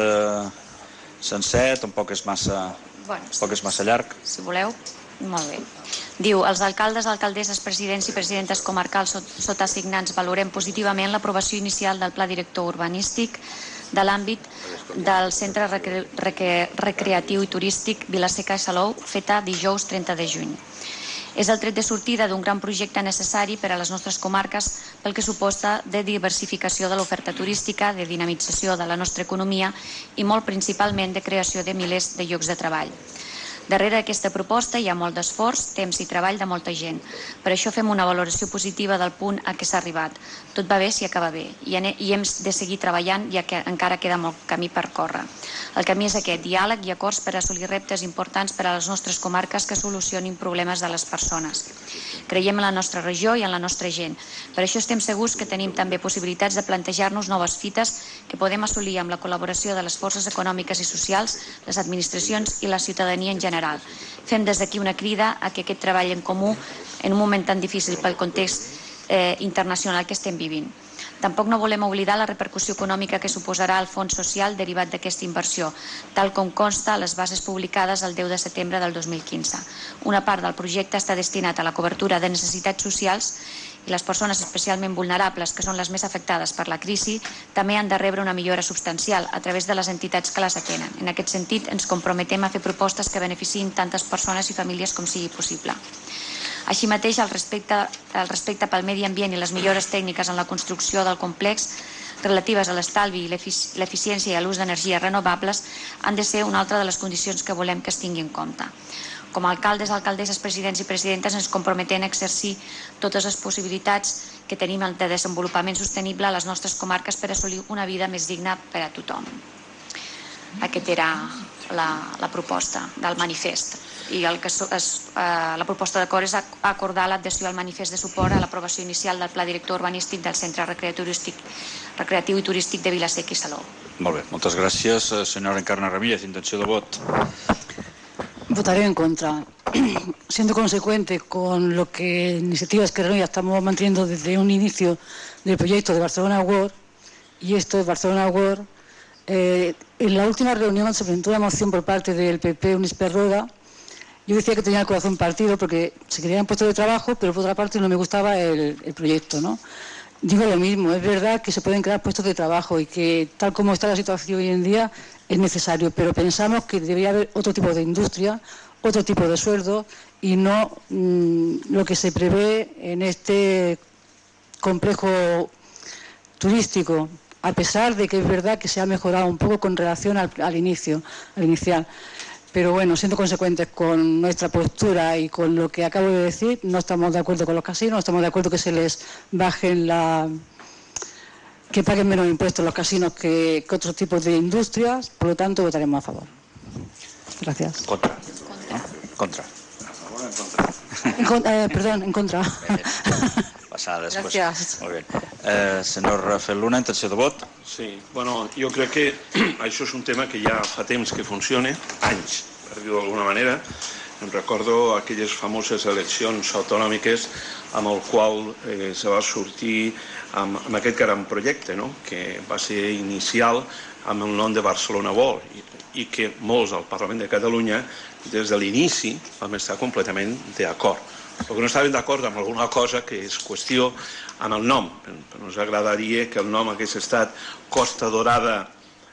sencer, tampoc és massa llarg. Si voleu, molt bé. Diu, els alcaldes, alcaldesses, presidents i presidentes comarcals sota assignats valorem positivament l'aprovació inicial del Pla Director Urbanístic de l'àmbit del Centre Recreatiu i Turístic Vila-seca i Salou, feta dijous 30 de juny. És el tret de sortida d'un gran projecte necessari per a les nostres comarques pel que suposa de diversificació de l'oferta turística, de dinamització de la nostra economia i molt principalment de creació de milers de llocs de treball. Darrere d'aquesta proposta hi ha molt d'esforç, temps i treball de molta gent. Per això fem una valoració positiva del punt a què s'ha arribat. Tot va bé si acaba bé i hem de seguir treballant ja que encara queda molt camí per córrer. El camí és aquest, diàleg i acords per assolir reptes importants per a les nostres comarques que solucionin problemes de les persones. Creiem en la nostra regió i en la nostra gent. Per això estem segurs que tenim també possibilitats de plantejar-nos noves fites que podem assolir amb la col·laboració de les forces econòmiques i socials, les administracions i la ciutadania en general. Fem des d'aquí una crida a que aquest treball en comú en un moment tan difícil pel context internacional que estem vivint. Tampoc no volem oblidar la repercussió econòmica que suposarà el fons social derivat d'aquesta inversió, tal com consta a les bases publicades el 10 de setembre del 2015. Una part del projecte està destinat a la cobertura de necessitats socials i les persones especialment vulnerables, que són les més afectades per la crisi, també han de rebre una millora substancial a través de les entitats que les atenen. En aquest sentit, ens comprometem a fer propostes que beneficiïn tantes persones i famílies com sigui possible. Així mateix, el respecte pel medi ambient i les millores tècniques en la construcció del complex relatives a l'estalvi, l'eficiència i a l'ús d'energies renovables han de ser una altra de les condicions que volem que es tingui en compte. com a alcaldes, alcaldesses, presidents i presidentes ens comprometem a exercir totes les possibilitats que tenim de desenvolupament sostenible a les nostres comarques per assolir una vida més digna per a tothom. Aquesta era la proposta del manifest. I la proposta d'acord és acordar l'adhesió al manifest de suport a l'aprovació inicial del Pla Director Urbanístic del Centre Recreatiu i Turístic de Vila-seca i Salou. Molt bé, moltes gràcies. Senyora Encarna Ramírez, intenció de vot. Votaré en contra. Siendo consecuente con lo que Iniciativa Esquerra Unida estamos manteniendo desde un inicio del proyecto de Barcelona World, y esto es Barcelona World, en la última reunión se presentó una moción por parte del PP Unisper Roda. Yo decía que tenía el corazón partido porque se querían puestos de trabajo, pero por otra parte no me gustaba el proyecto, ¿no? Digo lo mismo, es verdad que se pueden crear puestos de trabajo y que tal como está la situación hoy en día es necesario, pero pensamos que debería haber otro tipo de industria, otro tipo de sueldo y no lo que se prevé en este complejo turístico, a pesar de que es verdad que se ha mejorado un poco con relación al inicial. Pero bueno, siendo consecuentes con nuestra postura y con lo que acabo de decir, no estamos de acuerdo con los casinos, no estamos de acuerdo que se les bajen que paguen menos impuestos los casinos que otros tipos de industrias, por lo tanto votaremos a favor. Gracias. Contra. A favor o en contra? Perdón, en contra. Passada després. Gràcies. Molt bé. Senyor Rafael Luna, intenció de vot? Sí, bueno, jo crec que això és un tema que ja fa temps que funciona, anys, per dir-ho d'alguna manera. Em recordo aquelles famoses eleccions autonòmiques amb el qual se va sortir amb aquest gran projecte, no? Que va ser inicial amb el nom de Barcelona World i que molts al Parlament de Catalunya des de l'inici vam estar completament d'acord. El que no estàvem d'acord amb alguna cosa que és qüestió amb el nom. Ens agradaria que el nom hagués estat Costa Dorada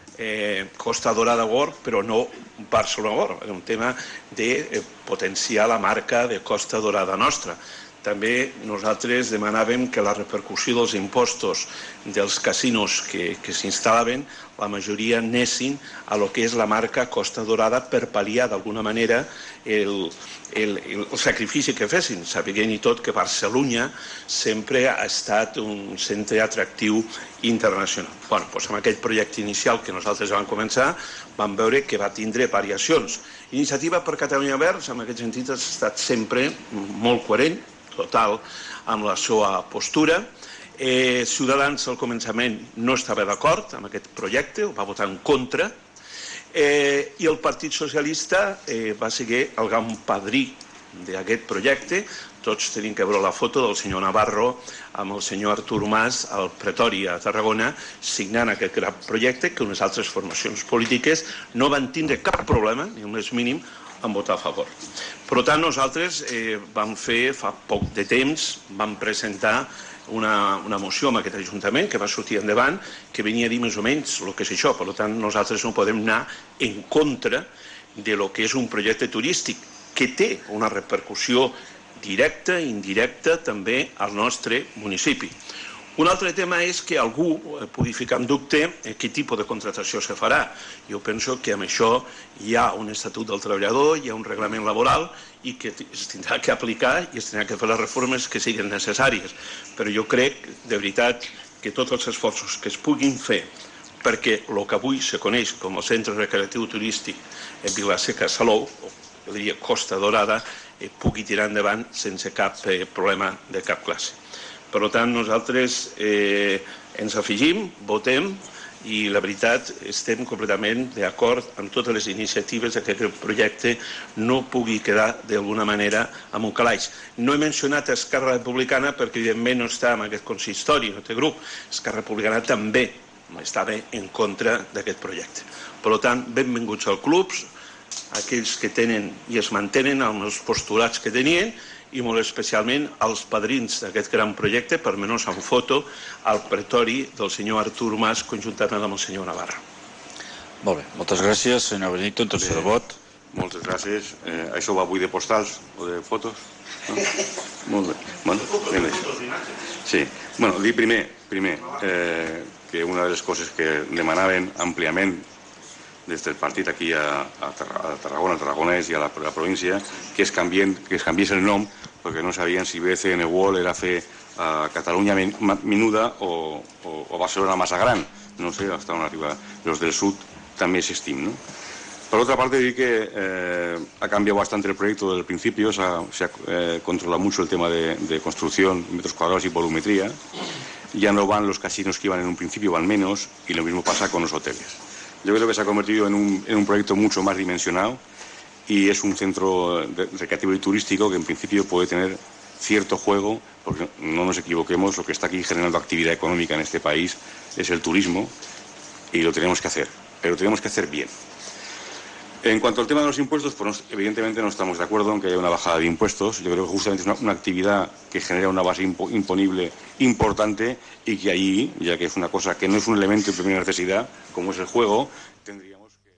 World, però no Barcelona World. És un tema de potenciar la marca de Costa Dorada Nostra. També nosaltres demanàvem que la repercussió dels impostos dels casinos que s'instal·laven, la majoria anessin a lo que és la marca Costa Dorada per pal·liar d'alguna manera el sacrifici que fessin, sabent i tot que Barcelona sempre ha estat un centre atractiu internacional. Bé, doncs amb aquell projecte inicial que nosaltres vam començar, vam veure que va tindre variacions. Iniciativa per Catalunya Verds, en aquest sentit, ha estat sempre molt coherent, total, amb la seva postura. Ciutadans al començament no estava d'acord amb aquest projecte, ho va votar en contra, i el Partit Socialista va ser el gran padrí d'aquest projecte. Tots tenim que veure la foto del senyor Navarro amb el senyor Artur Mas al Pretori a Tarragona signant aquest gran projecte que unes altres formacions polítiques no van tindre cap problema, ni el més mínim, en votar a favor. Per tant, nosaltres vam fer, fa poc de temps, vam presentar una moció en aquest Ajuntament que va sortir endavant, que venia a dir més o menys el que és això. Per tant, nosaltres no podem anar en contra de lo que és un projecte turístic que té una repercussió directa i indirecta també al nostre municipi. Un altre tema és que algú pugui ficar en dubte quin tipus de contractació se farà. Jo penso que amb això hi ha un estatut del treballador, hi ha un reglament laboral i que es tindrà que aplicar i es tindrà que fer les reformes que siguin necessàries. Però jo crec, de veritat, que tots els esforços que es puguin fer perquè el que avui se coneix com el Centre Recreatiu Turístic en Vila-seca Salou, o jo diria Costa Dorada, pugui tirar endavant sense cap problema de cap classe. Per tant, nosaltres ens afegim, votem i la veritat estem completament d'acord amb totes les iniciatives que aquest projecte no pugui quedar d'alguna manera amb un calaix. No he mencionat Esquerra Republicana perquè evidentment no està en aquest consistori, no té grup. Esquerra Republicana també estava en contra d'aquest projecte. Per tant, benvinguts als clubs, aquells que tenen i es mantenen amb els postulats que tenien i molt especialment als padrins d'aquest gran projecte, per menys en foto, al pretori del senyor Artur Mas conjuntament amb el senyor Navarro. Molt bé, moltes gràcies, senyor Benito, intenció de vot. Moltes gràcies. Això va avui de postals o de fotos? Molt bé. Bueno, anem a això. Sí. Bueno, dir primer que una de les coses que demanaven àmpliament desde el partido aquí a Tarragona, al Tarragonés y a la provincia, que es cambiese el nombre, porque no sabían si BCN World era fer Catalunya menuda o Barcelona massa gran. No sé hasta on arriba. Los del sur también s'estim, ¿no? Por otra parte, diré que ha cambiado bastante el proyecto desde el principio, se ha controlado mucho el tema de construcción, metros cuadrados y volumetría. Ya no van los casinos que iban en un principio, van menos, y lo mismo pasa con los hoteles. Yo creo que se ha convertido en un proyecto mucho más dimensionado y es un centro recreativo y turístico que en principio puede tener cierto juego, porque no nos equivoquemos, lo que está aquí generando actividad económica en este país es el turismo y lo tenemos que hacer, pero lo tenemos que hacer bien. En cuanto al tema de los impuestos, pues evidentemente no estamos de acuerdo en que haya una bajada de impuestos. Yo creo que justamente es una actividad que genera una base imponible importante y que allí, ya que es una cosa que no es un elemento de primera necesidad, como es el juego, tendríamos que...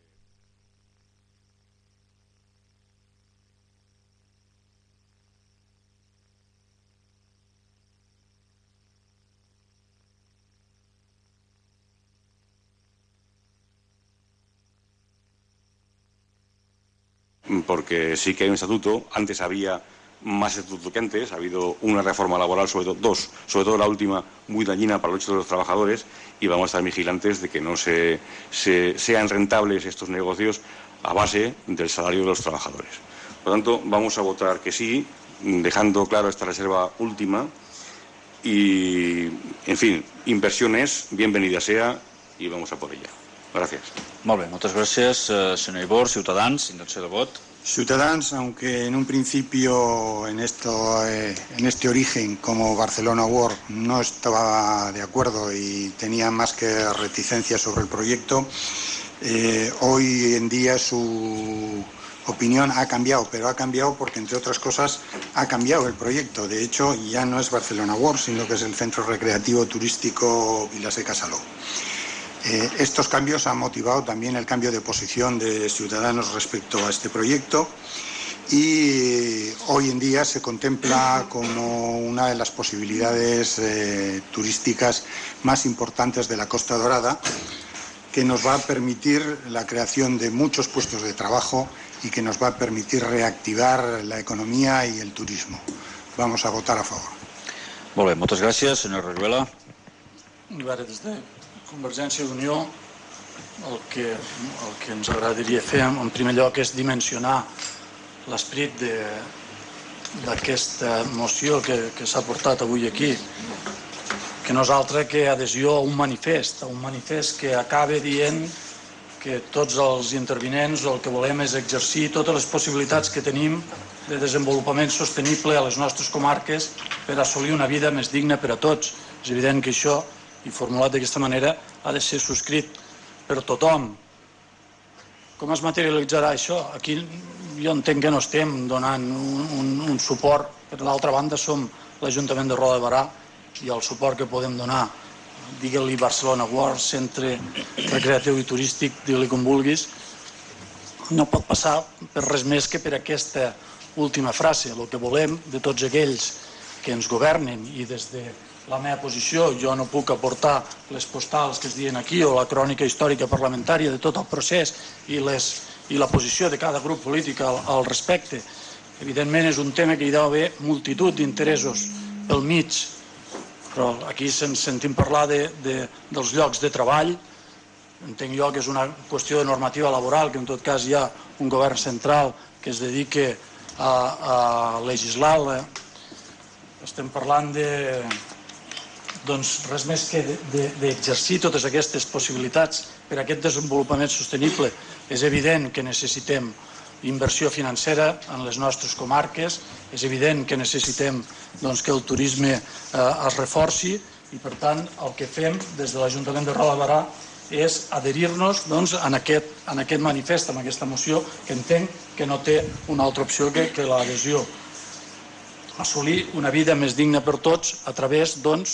Porque sí que hay un estatuto, antes había más estatuto que antes, ha habido una reforma laboral, sobre todo la última, muy dañina para los derechos de los trabajadores, y vamos a estar vigilantes de que no sean rentables estos negocios a base del salario de los trabajadores. Por lo tanto, vamos a votar que sí, dejando claro esta reserva última, y, en fin, inversiones, bienvenida sea, y vamos a por ella. Gracias. Molt bé, moltes gràcies. Senyor Ibor, Ciutadans, intenció de vot. Ciutadans, aunque en un principio en este origen como Barcelona World no estaba de acuerdo y tenía más que reticencia sobre el proyecto, hoy en día su opinión ha cambiado, pero ha cambiado porque, entre otras cosas, ha cambiado el proyecto. De hecho, ya no es Barcelona World, sino que es el Centro Recreativo Turístico Vila-seca Salou. Estos cambios han motivado también el cambio de posición de Ciudadanos respecto a este proyecto y hoy en día se contempla como una de las posibilidades turísticas más importantes de la Costa Dorada, que nos va a permitir la creación de muchos puestos de trabajo y que nos va a permitir reactivar la economía y el turismo. Vamos a votar a favor. Molt bé, moltes gràcies. Senyor Rivera. Des de Convergència i Unió el que ens agradaria fer en primer lloc és dimensionar l'esperit d'aquesta moció que s'ha portat avui aquí, que no és altre que adhesió a un manifest que acaba dient que tots els intervinents el que volem és exercir totes les possibilitats que tenim de desenvolupament sostenible a les nostres comarques per assolir una vida més digna per a tots. És evident que això, i formulat d'aquesta manera, ha de ser subscrit per tothom. Com es materialitzarà això? Aquí jo entenc que no estem donant un suport. Per l'altra banda, som l'Ajuntament de Roda de Barà i el suport que podem donar, digue-li Barcelona World, centre recreatiu i turístic, digue-li com vulguis, no pot passar per res més que per aquesta última frase. El que volem de tots aquells que ens governen, i des de la meva posició jo no puc aportar les postals que es diuen aquí o la crònica històrica parlamentària de tot el procés i la posició de cada grup polític al respecte. Evidentment és un tema que hi deu haver multitud d'interessos pel mig, però aquí sentim parlar dels llocs de treball. Entenc jo que és una qüestió de normativa laboral, que en tot cas hi ha un govern central que es dedica a legislar. Estem parlant doncs res més que d'exercir totes aquestes possibilitats per a aquest desenvolupament sostenible. És evident que necessitem inversió financera en les nostres comarques, és evident que necessitem que el turisme es reforci i, per tant, el que fem des de l'Ajuntament de Roda de Barà és adherir-nos en aquest manifest, en aquesta moció, que entenc que no té una altra opció que l'adhesió. Assolir una vida més digna per tots a través,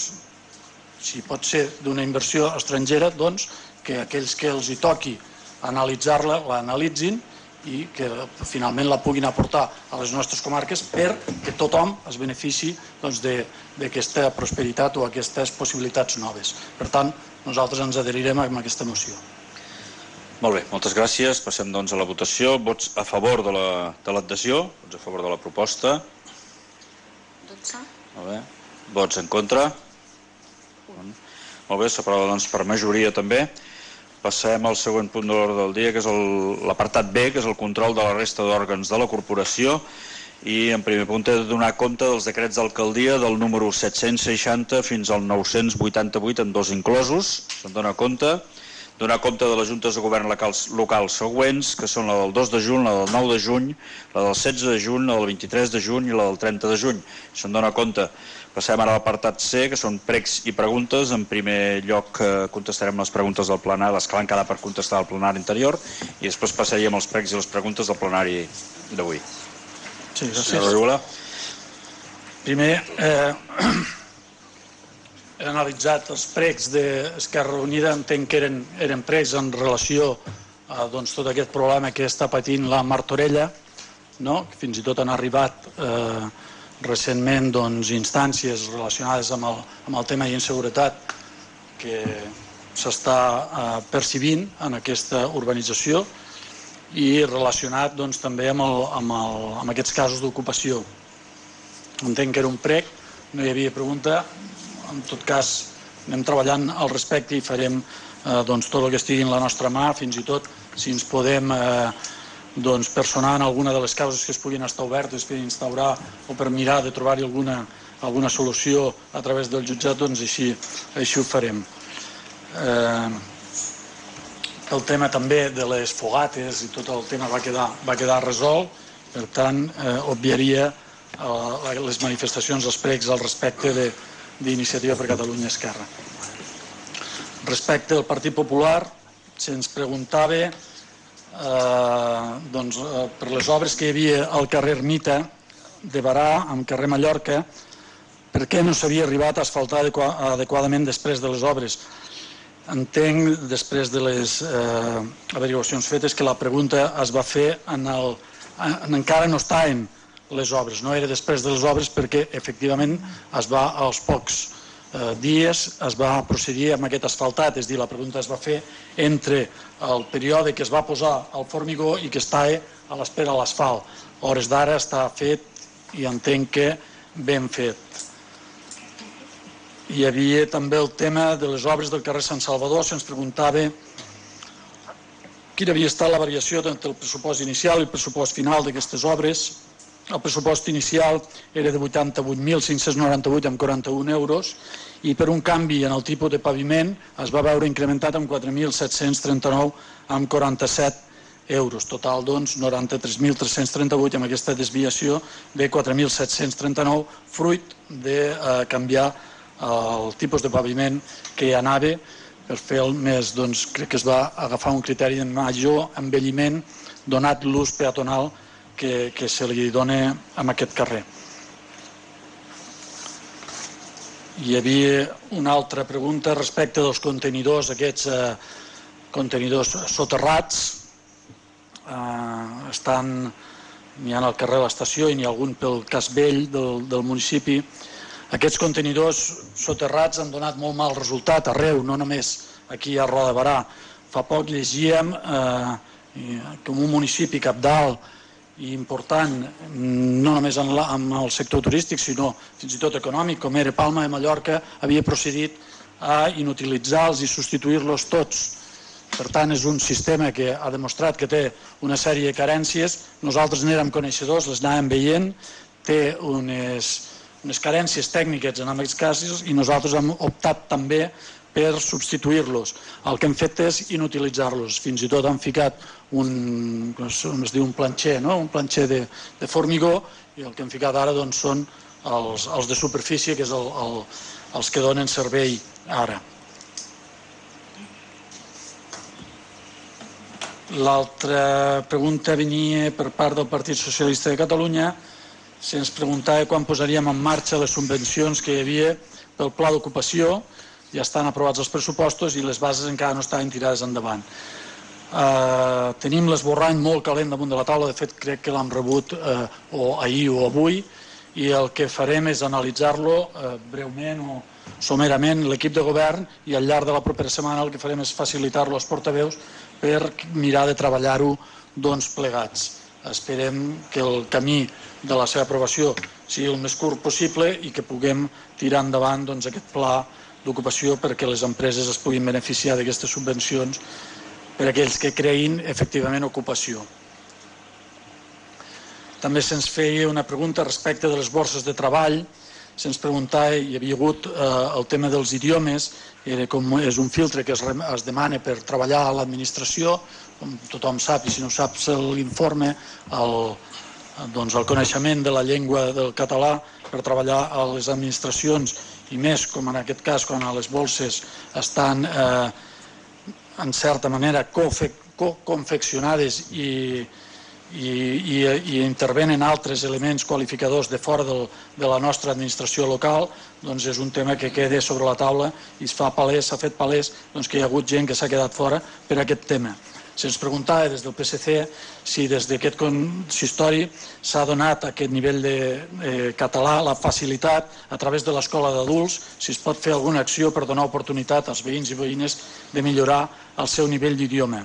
si pot ser d'una inversió estrangera, que aquells que els hi toqui analitzar-la, l'analitzin i que finalment la puguin aportar a les nostres comarques perquè tothom es benefici d'aquesta prosperitat o aquestes possibilitats noves. Per tant, nosaltres ens adherirem a aquesta moció. Molt bé, moltes gràcies. Passem doncs a la votació. Vots a favor de l'adhesió, vots a favor de la proposta. 12. Molt bé. Vots en contra. Molt bé, s'aprova doncs per majoria també. Passem al següent punt de l'ordre del dia, que és l'apartat B, que és el control de la resta d'òrgans de la corporació. I en primer punt he de donar compte dels decrets d'alcaldia del número 760 fins al 988, amb dos inclosos. Se'n dona compte. Donar compte de les juntes de govern locals següents, que són la del 2 de juny, la del 9 de juny, la del 16 de juny, la del 23 de juny i la del 30 de juny. Se'n dona compte. Passem ara a l'apartat C, que són pregs i preguntes. En primer lloc contestarem les preguntes del plenari, les que van quedar per contestar al plenari anterior, i després passaríem als pregs i les preguntes del plenari d'avui. Sí, gràcies. Primer, he analitzat els pregs d'Esquerra Unida, entenc que eren pregs en relació a tot aquest problema que està patint la Martorella, que fins i tot han arribat recentment instàncies relacionades amb el tema d'inseguretat que s'està percebent en aquesta urbanització i relacionat també amb aquests casos d'ocupació. Entenc que era un prec, no hi havia pregunta. En tot cas, anem treballant al respecte i farem tot el que estigui en la nostra mà, fins i tot si ens podem personar en alguna de les causes que es puguin estar obertes per instaurar o per mirar de trobar-hi alguna solució a través del jutjat, així ho farem. El tema també de les fogates i tot el tema va quedar resolt, per tant, obviaria les manifestacions, els pregs al respecte d'Iniciativa per Catalunya Esquerra. Respecte al Partit Popular, se'ns preguntava per les obres que hi havia al carrer Ermita de Barà, amb carrer Mallorca, per què no s'havia arribat a asfaltar adequadament després de les obres. Entenc, després de les averiguacions fetes, que la pregunta es va fer encara no estaven les obres, no era després de les obres perquè efectivament als pocs dies es va procedir amb aquest asfaltat, és a dir, la pregunta es va fer entre el període que es va posar el formigó i que estava a l'espera de l'asfalt. A hores d'ara està fet i entenc que ben fet. Hi havia també el tema de les obres del carrer Sant Salvador, se'ns preguntava quina havia estat la variació entre el pressupost inicial i el pressupost final d'aquestes obres. El pressupost inicial era de 88.598 amb 41 euros i per un canvi en el tipus de paviment es va veure incrementat amb 4.739 amb 47 euros. Total, 93.338 amb aquesta desviació de 4.739, fruit de canviar el tipus de paviment que hi anava per fer el més, crec que es va agafar un criteri de major envelliment donat l'ús peatonal que se li dona en aquest carrer. Hi havia una altra pregunta respecte dels contenidors, aquests contenidors soterrats. N'hi ha al carrer de l'estació i n'hi ha algun pel cas vell del municipi. Aquests contenidors soterrats han donat molt mal resultat arreu, no només aquí a Roda de Barà. Fa poc llegíem que un municipi cabdal i important, no només en el sector turístic, sinó fins i tot econòmic, com era Palma de Mallorca, havia procedit a inutilitzar-los i substituir-los tots. Per tant, és un sistema que ha demostrat que té una sèrie de carències. Nosaltres n'érem coneixedors, les anàvem veient, té unes carències tècniques en aquests casos i nosaltres hem optat també per substituir-los. El que hem fet és inutilitzar-los. Fins i tot han ficat un planxer, un planxer de formigó, i el que hem ficat ara són els de superfície, que és els que donen servei ara. L'altra pregunta venia per part del Partit Socialista de Catalunya. Se'ns preguntava quan posaríem en marxa les subvencions que hi havia pel pla d'ocupació. Ja estan aprovats els pressupostos i les bases encara no estaven tirades endavant. Tenim l'esborrany molt calent damunt de la taula, de fet crec que l'hem rebut o ahir o avui, i el que farem és analitzar-lo breument o somerament l'equip de govern, i al llarg de la propera setmana el que farem és facilitar-lo als portaveus per mirar de treballar-ho plegats. Esperem que el camí de la seva aprovació sigui el més curt possible i que puguem tirar endavant aquest pla d'ocupació perquè les empreses es puguin beneficiar d'aquestes subvencions per a aquells que creïn efectivament ocupació. També se'ns feia una pregunta respecte de les borses de treball. Se'ns preguntava, hi havia hagut el tema dels idiomes, com és un filtre que es demana per treballar a l'administració, com tothom sap, i si no saps l'informe, el coneixement de la llengua del català per treballar a les administracions, i més, com en aquest cas, quan les borses estan en certa manera confeccionades i intervenen altres elements qualificadors de fora de la nostra administració local, doncs és un tema que queda sobre la taula i s'ha fet palès que hi ha hagut gent que s'ha quedat fora per aquest tema. Se'ns preguntava des del PSC si des d'aquest consistori s'ha donat aquest nivell de català, la facilitat a través de l'escola d'adults, si es pot fer alguna acció per donar oportunitat als veïns i veïnes de millorar el seu nivell d'idioma.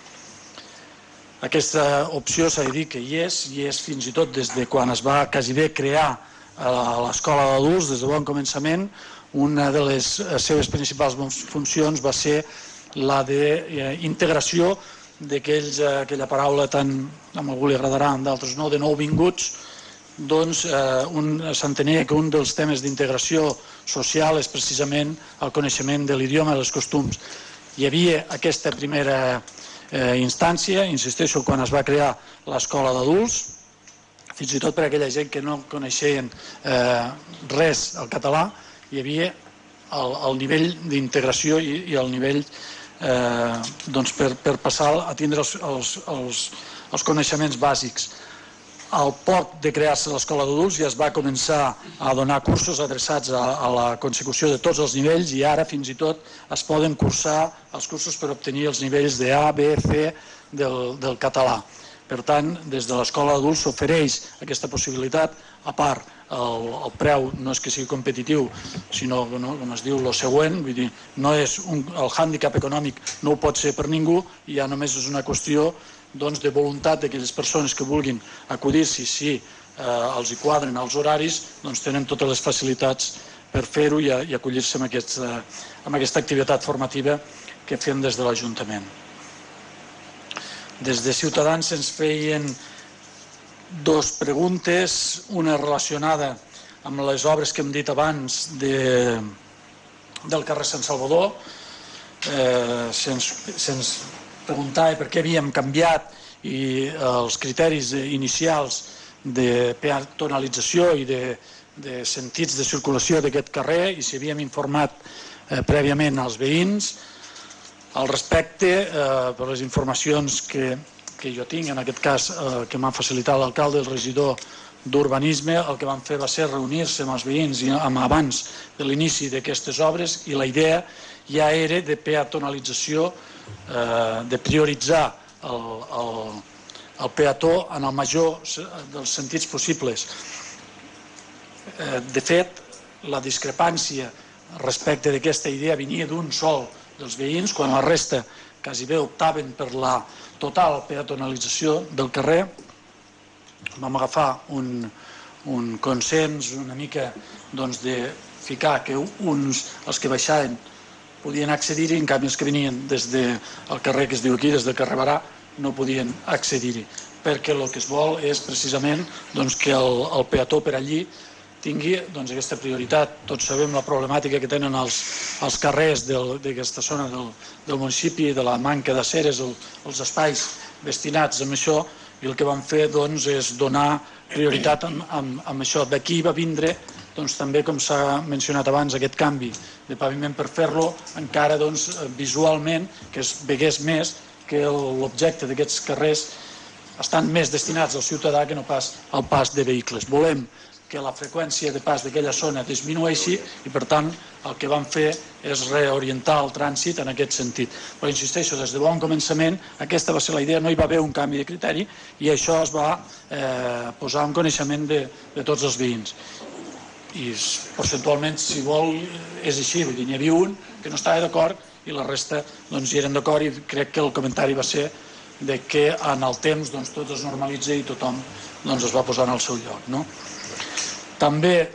Aquesta opció s'ha de dir que hi és fins i tot des de quan es va quasi bé crear l'escola d'adults, des de bon començament. Una de les seves principals funcions va ser la d'integració d'aquella paraula tan, a algú li agradarà, a d'altres no, de nouvinguts. Doncs s'entenia que un dels temes d'integració social és precisament el coneixement de l'idioma i els costums. Hi havia aquesta primera instància, insisteixo, quan es va crear l'escola d'adults, fins i tot per a aquella gent que no coneixien res al català, hi havia el nivell d'integració i el nivell per passar a tindre els coneixements bàsics. Al poc de crear-se l'escola d'adults ja es va començar a donar cursos adreçats a la consecució de tots els nivells i ara fins i tot es poden cursar els cursos per obtenir els nivells de A, B, C del català. Per tant, des de l'escola d'adults s'ofereix aquesta possibilitat. A part, el preu no és que sigui competitiu, sinó, com es diu, el següent, vull dir, el hàndicap econòmic no ho pot ser per ningú i ja només és una qüestió de voluntat d'aquelles persones que vulguin acudir-s'hi, si els hi quadren els horaris, doncs tenen totes les facilitats per fer-ho i acollir-se amb aquesta activitat formativa que fem des de l'Ajuntament. Des de Ciutadans se'ns feien dues preguntes, una relacionada amb les obres que hem dit abans del carrer Sant Salvador. Se'ns preguntava per què havíem canviat i els criteris inicials de peatonalització i de sentits de circulació d'aquest carrer i si havíem informat prèviament als veïns. Al respecte, per les informacions que jo tinc, en aquest cas que m'ha facilitat l'alcalde i el regidor d'Urbanisme, el que van fer va ser reunir-se amb els veïns abans de l'inici d'aquestes obres i la idea ja era de peatonalització, de prioritzar el peató en el major dels sentits possibles. De fet, la discrepància respecte d'aquesta idea venia d'un sol dels veïns, quan la resta quasi bé optaven per la total peatonalització del carrer. Vam agafar un consens una mica de ficar que els que baixaven podien accedir-hi, en canvi els que venien des del carrer que es diu aquí, des del carrer Barà, no podien accedir-hi, perquè el que es vol és precisament que el peató per allí tingui aquesta prioritat. Tots sabem la problemàtica que tenen els carrers d'aquesta zona del municipi, de la manca d'aceres, els espais destinats a això, i el que vam fer és donar prioritat a això. D'aquí va vindre també, com s'ha mencionat abans, aquest canvi de paviment per fer-lo encara visualment que es vegués més que l'objecte d'aquests carrers estan més destinats al ciutadà que no pas al pas de vehicles. Volem que la freqüència de pas d'aquella zona disminueixi i, per tant, el que vam fer és reorientar el trànsit en aquest sentit. Però insisteixo, des de bon començament, aquesta va ser la idea, no hi va haver un canvi de criteri i això es va posar en coneixement de tots els veïns. I percentualment, si vol, és així. N'hi havia un que no estava d'acord i la resta hi eren d'acord, i crec que el comentari va ser que en el temps tot es normalitza i tothom es va posar en el seu lloc. També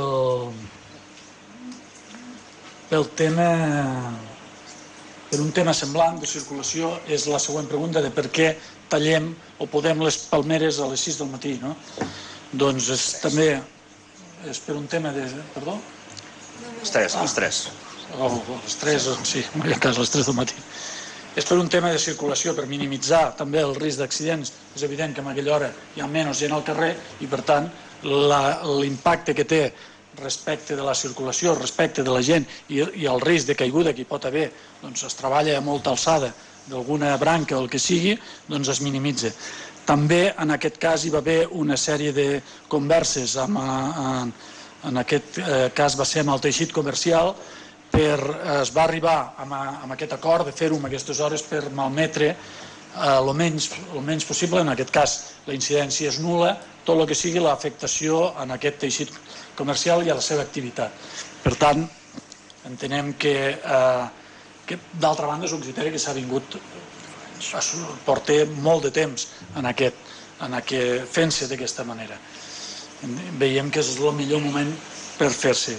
pel tema, per un tema semblant de circulació, és la següent pregunta de per què tallem o podem les palmeres a les 6 del matí. Doncs també és per un tema de... Perdó? Les 3. Les 3, sí, en aquest cas les 3 del matí. És per un tema de circulació, per minimitzar també el risc d'accidents. És evident que en aquella hora hi ha menys gent al carrer i, per tant, l'impacte que té respecte de la circulació, respecte de la gent i el risc de caiguda que hi pot haver, es treballa a molta alçada d'alguna branca o el que sigui, es minimitza. També en aquest cas hi va haver una sèrie de converses, en aquest cas va ser amb el teixit comercial, es va arribar amb aquest acord de fer-ho en aquestes hores per malmetre el menys possible. En aquest cas la incidència és nul·la, tot el que sigui l'afectació en aquest teixit comercial i a la seva activitat. Per tant, entenem que d'altra banda és un criteri que s'ha vingut portar molt de temps fent-se d'aquesta manera. Veiem que és el millor moment per fer-se.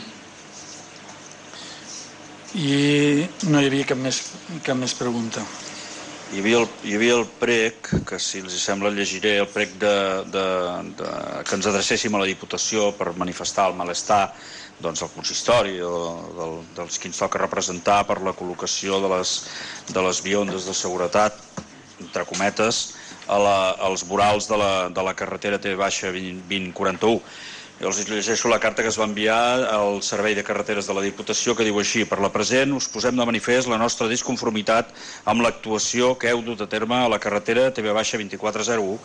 I no hi havia cap més pregunta. Hi havia el prec, que si els sembla llegiré, el prec que ens adrecéssim a la Diputació per manifestar el malestar del consistori o dels qui ens toca representar per la col·locació de les biondes de seguretat, entre cometes, als vorals de la carretera T-2041. Els llegeixo la carta que es va enviar al Servei de Carreteres de la Diputació, que diu així: per la present us posem de manifest la nostra disconformitat amb l'actuació que heu dut a terme a la carretera TV-2041,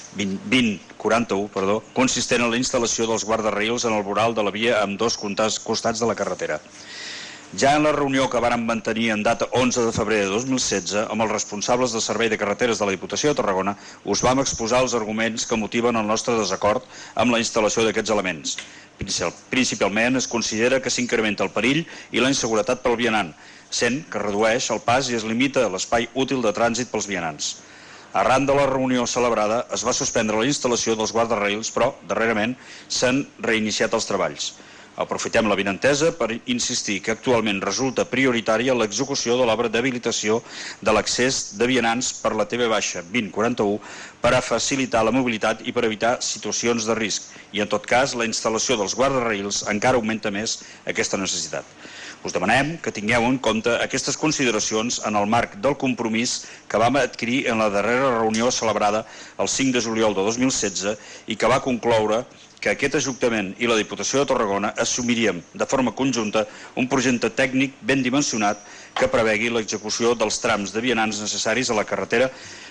consistent en la instal·lació dels guardarraïls en el voral de la via amb dos costats de la carretera. Ja en la reunió que vàrem mantenir en data 11 de febrer de 2016 amb els responsables del Servei de Carreteres de la Diputació de Tarragona, us vam exposar els arguments que motiven el nostre desacord amb la instal·lació d'aquests elements. Principalment es considera que s'incrementa el perill i la inseguretat pel vianant, sent que redueix el pas i es limita l'espai útil de trànsit pels vianants. Arran de la reunió celebrada es va suspendre la instal·lació dels guardarraïls, però darrerament s'han reiniciat els treballs. Aprofitem la vinentesa per insistir que actualment resulta prioritària l'execució de l'obra d'habilitació de l'accés de vianants per la TV-2041 per a facilitar la mobilitat i per evitar situacions de risc i, en tot cas, la instal·lació dels guardarraïls encara augmenta més aquesta necessitat. Us demanem que tingueu en compte aquestes consideracions en el marc del compromís que vam adquirir en la darrera reunió celebrada el 5 de juliol de 2016 i que va concloure que aquest Ajuntament i la Diputació de Tarragona assumiríem de forma conjunta un projecte tècnic ben dimensionat que prevegui l'execució dels trams de vianants necessaris a la carretera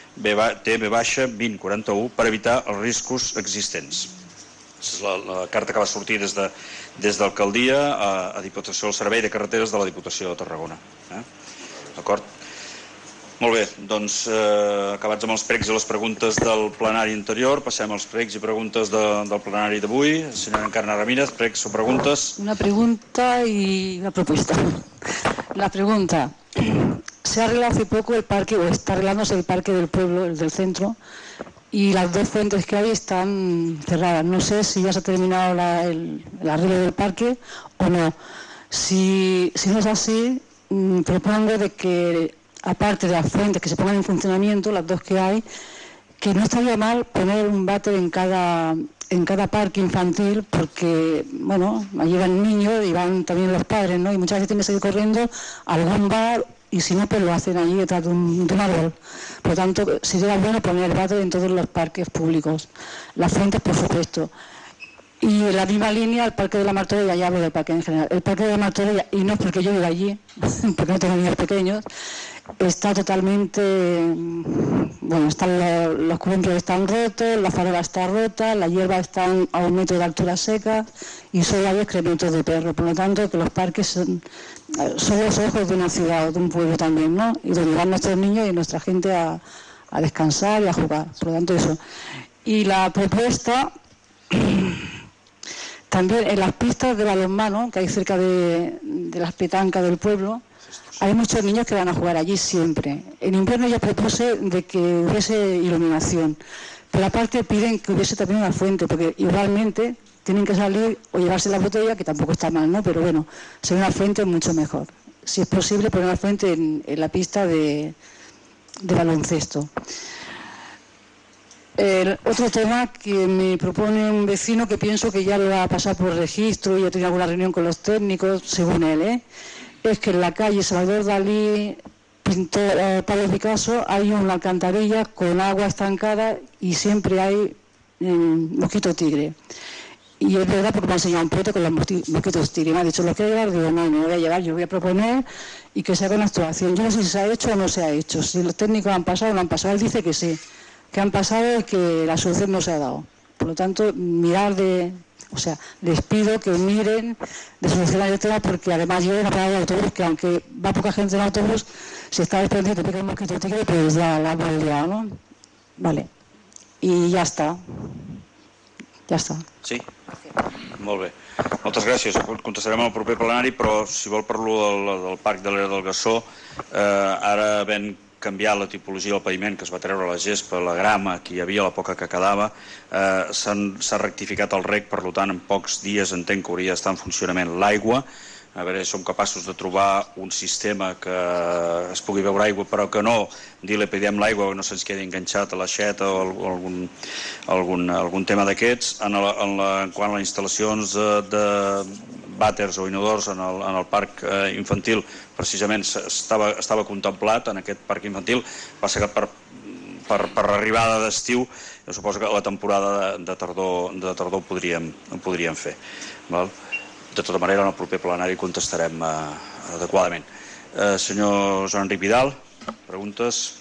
TV-2041 per evitar els riscos existents. És la carta que va sortir des d'Alcaldia a Diputació del Servei de Carreteres de la Diputació de Tarragona. D'acord? Molt bé, doncs acabats amb els pregs i les preguntes del plenari anterior, passem als pregs i preguntes del plenari d'avui. Senyora Encarna Ramírez, pregs o preguntes. Una pregunta y una propuesta. La pregunta: se ha arreglado hace poco el parque, o está arreglándose el parque del pueblo, el del centro, y las dos fuentes que hay están cerradas. No sé si ya se ha terminado el arreglo del parque o no. Si no es así, propongo de que, aparte de las fuentes que se pongan en funcionamiento, las dos que hay, que no estaría mal poner un váter en cada parque infantil, porque, bueno, allí van niños y van también los padres, ¿no? Y muchas veces tienen que seguir corriendo a algún bar, y si no, pues lo hacen allí detrás de un árbol. Por lo tanto, sería bueno poner váter en todos los parques públicos. Las fuentes, por supuesto. Y en la misma línea, el Parque de la Martorella, ya hablo del parque en general, el Parque de la Martorella, y no es porque yo viva allí, porque no tengo niños pequeños, está totalmente, bueno, los columpios están rotos, la farola está rota, la hierba está a 1 metro de altura seca y solo hay excrementos de perro. Por lo tanto, que los parques son los ojos de una ciudad, de un pueblo también, ¿no? Y donde van nuestros niños y nuestra gente a descansar y a jugar. Por lo tanto, eso. Y la propuesta... También en las pistas de balonmano que hay cerca de las petancas del pueblo, Hay muchos niños que van a jugar allí siempre. En invierno ya propuse de que hubiese iluminación, pero aparte piden que hubiese también una fuente, porque igualmente tienen que salir o llevarse la botella, que tampoco está mal, ¿no? Pero bueno, sería una fuente mucho mejor. Si es posible, poner una fuente en la pista de baloncesto. Otro tema que me propone un vecino, que pienso que ya lo va a pasar por registro y ya tiene alguna reunión con los técnicos, según él, es que en la calle Salvador Dalí, pintor Pablo Picasso, hay una alcantarilla con agua estancada y siempre hay mosquito tigre. Y es verdad, porque me ha enseñado un pote con los mosquitos tigre. Me ha dicho, ¿lo quiero llevar? Digo, no lo voy a llevar, yo voy a proponer y que se haga una actuación. Yo no sé si se ha hecho o no se ha hecho, si los técnicos han pasado o no han pasado. Él dice que sí, que han pasado y que la solución no se ha dado. Por lo tanto, les pido que miren de solucionar el tema, porque además yo en la parada de autobús, que aunque va poca gente en el autobús, si está desprendido, te pica el mosquito tigre, pues ya la hemos liado, ¿no? Vale. I ja està. Ja està. Sí? Molt bé. Moltes gràcies. Contestarem al proper plenari, però si vol parlo del Parc de l'Era del Gassó, ara ben canviar la tipologia del paviment, que es va treure la gespa, la grama que hi havia, la poca que quedava, s'ha rectificat el rec, per tant en pocs dies entenc que hauria d'estar en funcionament l'aigua. A veure si som capaços de trobar un sistema que es pugui beure aigua, però que no dilepidem l'aigua, no se'ns quedi enganxat a l'aixeta o algun tema d'aquests. En quant a les instal·lacions de vàters o inodors en el parc infantil, precisament estava contemplat en aquest parc infantil, passa que per arribada d'estiu, jo suposo que la temporada de tardor ho podríem fer. De tota manera, en el proper plenari contestarem adequadament. Senyor Joan Enric Vidal, preguntes?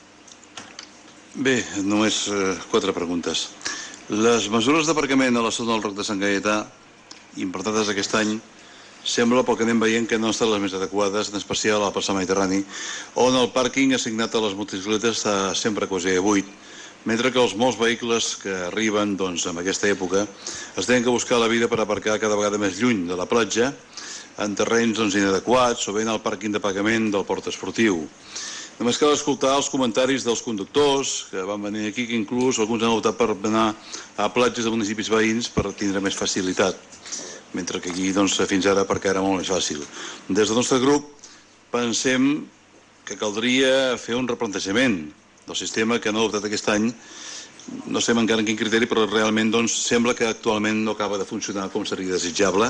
Bé, només 4 preguntes. Les mesures d'aparcament a la zona del Roc de Sant Gaietà, implementades aquest any, sembla, pel que anem veient, que no estan les més adequades, en especial al Passar Mediterrani, on el pàrquing assignat a les motocicletes està sempre quasi buit, mentre que els molts vehicles que arriben en aquesta època es tenen que buscar la vida per aparcar cada vegada més lluny de la platja, en terrenys inadequats o bé en el pàrquing d'aparcament del port esportiu. Només cal escoltar els comentaris dels conductors que van venir aquí, que inclús alguns han optat per anar a platges de municipis veïns per tindre més facilitat, mentre que aquí fins ara aparcar era molt més fàcil. Des del nostre grup pensem que caldria fer un replantejament del sistema que han adoptat aquest any. No sé encara en quin criteri, però realment sembla que actualment no acaba de funcionar com seria desitjable.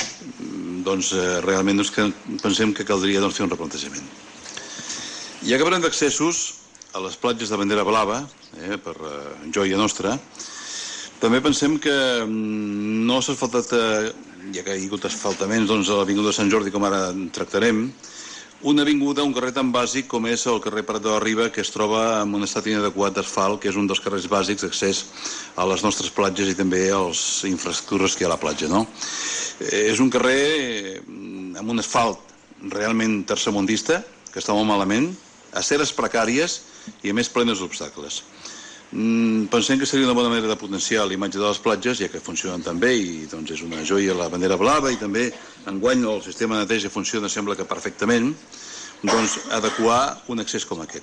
Realment pensem que caldria fer un replantejament. Ja que parlem d'accessos a les platges de bandera blava, per joia nostra, també pensem que no s'ha asfaltat, ja que hi ha hagut asfaltaments a l'avinguda de Sant Jordi, com ara tractarem, una avinguda, un carrer tan bàsic com és el carrer Prat de la Riba, que es troba en un estat inadequat d'asfalt, que és un dels carrers bàsics d'accés a les nostres platges i també a les infraestructures que hi ha a la platja. És un carrer amb un asfalt realment tercermundista, que està molt malament, aceres precàries i a més plenes d'obstacles. Pensem que seria una bona manera de potenciar l'imatge de les platges, ja que funcionen tan bé i és una joia la bandera blava i també enguany el sistema de neteja funciona, sembla que perfectament, adequar un accés com aquest.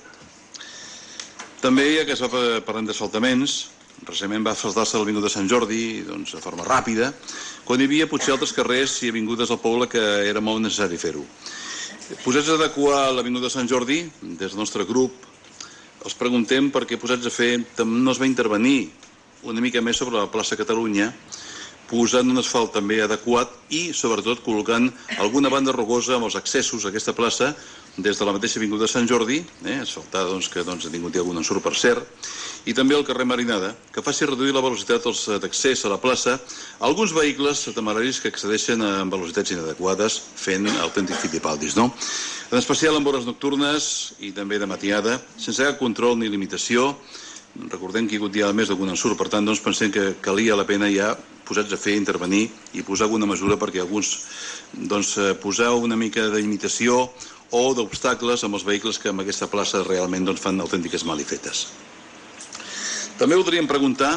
També, ja que es va parlant d'asfaltaments, recentment va asfaltar-se l'avinguda de Sant Jordi de forma ràpida, quan hi havia potser altres carrers i avingudes al poble que era molt necessari fer-ho. Posats a adequar l'avinguda de Sant Jordi, des del nostre grup, els preguntem perquè posats a fer no es va intervenir una mica més sobre la plaça Catalunya, posant un asfalt també adequat i, sobretot, col·locant alguna banda rugosa amb els accessos a aquesta plaça des de la mateixa avinguda de Sant Jordi, asfaltada que ha tingut algun ensurt per cert, i també el carrer Marinada, que faci reduir la velocitat d'accés a la plaça a alguns vehicles temeraris que accedeixen amb velocitats inadequades fent autèntics fitipaldis, en especial en hores nocturnes i també de matinada, sense cap control ni limitació. Recordem que hi ha hagut ja més d'algun ensurt, per tant pensem que calia la pena ja posats a fer, intervenir i posar alguna mesura perquè alguns posar una mica de limitació o d'obstacles amb els vehicles que en aquesta plaça realment fan autèntiques malifetes. També voldríem preguntar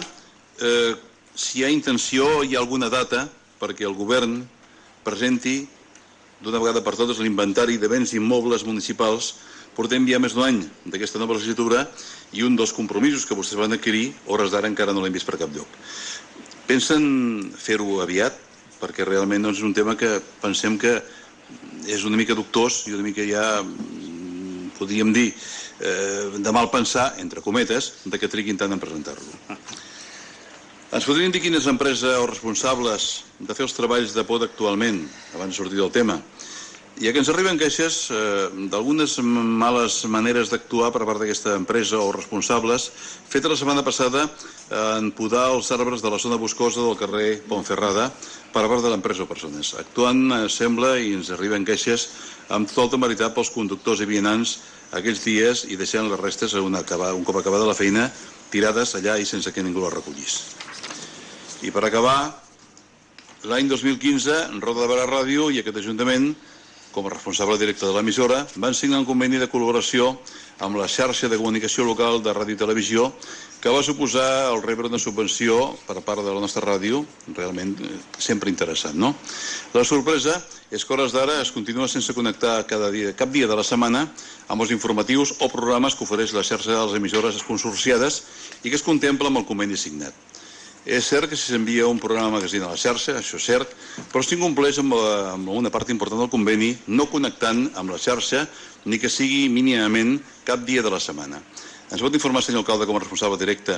si hi ha intenció o hi ha alguna data perquè el govern presenti d'una vegada per totes l'inventari de béns immobles municipals. Portem ja més d'un any d'aquesta nova legislatura i un dels compromisos que vostès van adquirir, hores d'ara encara no l'hem vist per cap lloc. Pensen fer-ho aviat? Perquè realment és un tema que pensem que és una mica dubtós i una mica ja, podríem dir, de mal pensar, entre cometes, que triguin tant en presentar-lo. Ens podrien dir quines empreses o responsables de fer els treballs de pod actualment, abans de sortir del tema, ja que ens arriben queixes d'algunes males maneres d'actuar per part d'aquesta empresa o responsables, feta la setmana passada en podar els arbres de la zona boscosa del carrer Pontferrada per part de l'empresa o persones. Actuant, sembla, i ens arriben queixes amb tota temeritat pels conductors i vianants aquells dies i deixant les restes un cop acabada la feina tirades allà i sense que ningú les recollís. I per acabar, l'any 2015, en Roda de Barà Ràdio i aquest Ajuntament, com a responsable directe de l'emissora, van signar un conveni de col·laboració amb la xarxa de comunicació local de ràdio i televisió que va suposar el rebre una subvenció per part de la nostra ràdio, realment sempre interessant, no? La sorpresa és que a hores d'ara es continua sense connectar cap dia de la setmana amb els informatius o programes que ofereix la xarxa de les emissores consorciades i que es contempla amb el conveni signat. És cert que si s'envia un programa magazine a la xarxa, això és cert, però s'incompleix amb una part important del conveni no connectant amb la xarxa ni que sigui mínimament cap dia de la setmana. Ens pot informar, senyor alcalde, com a responsable directe,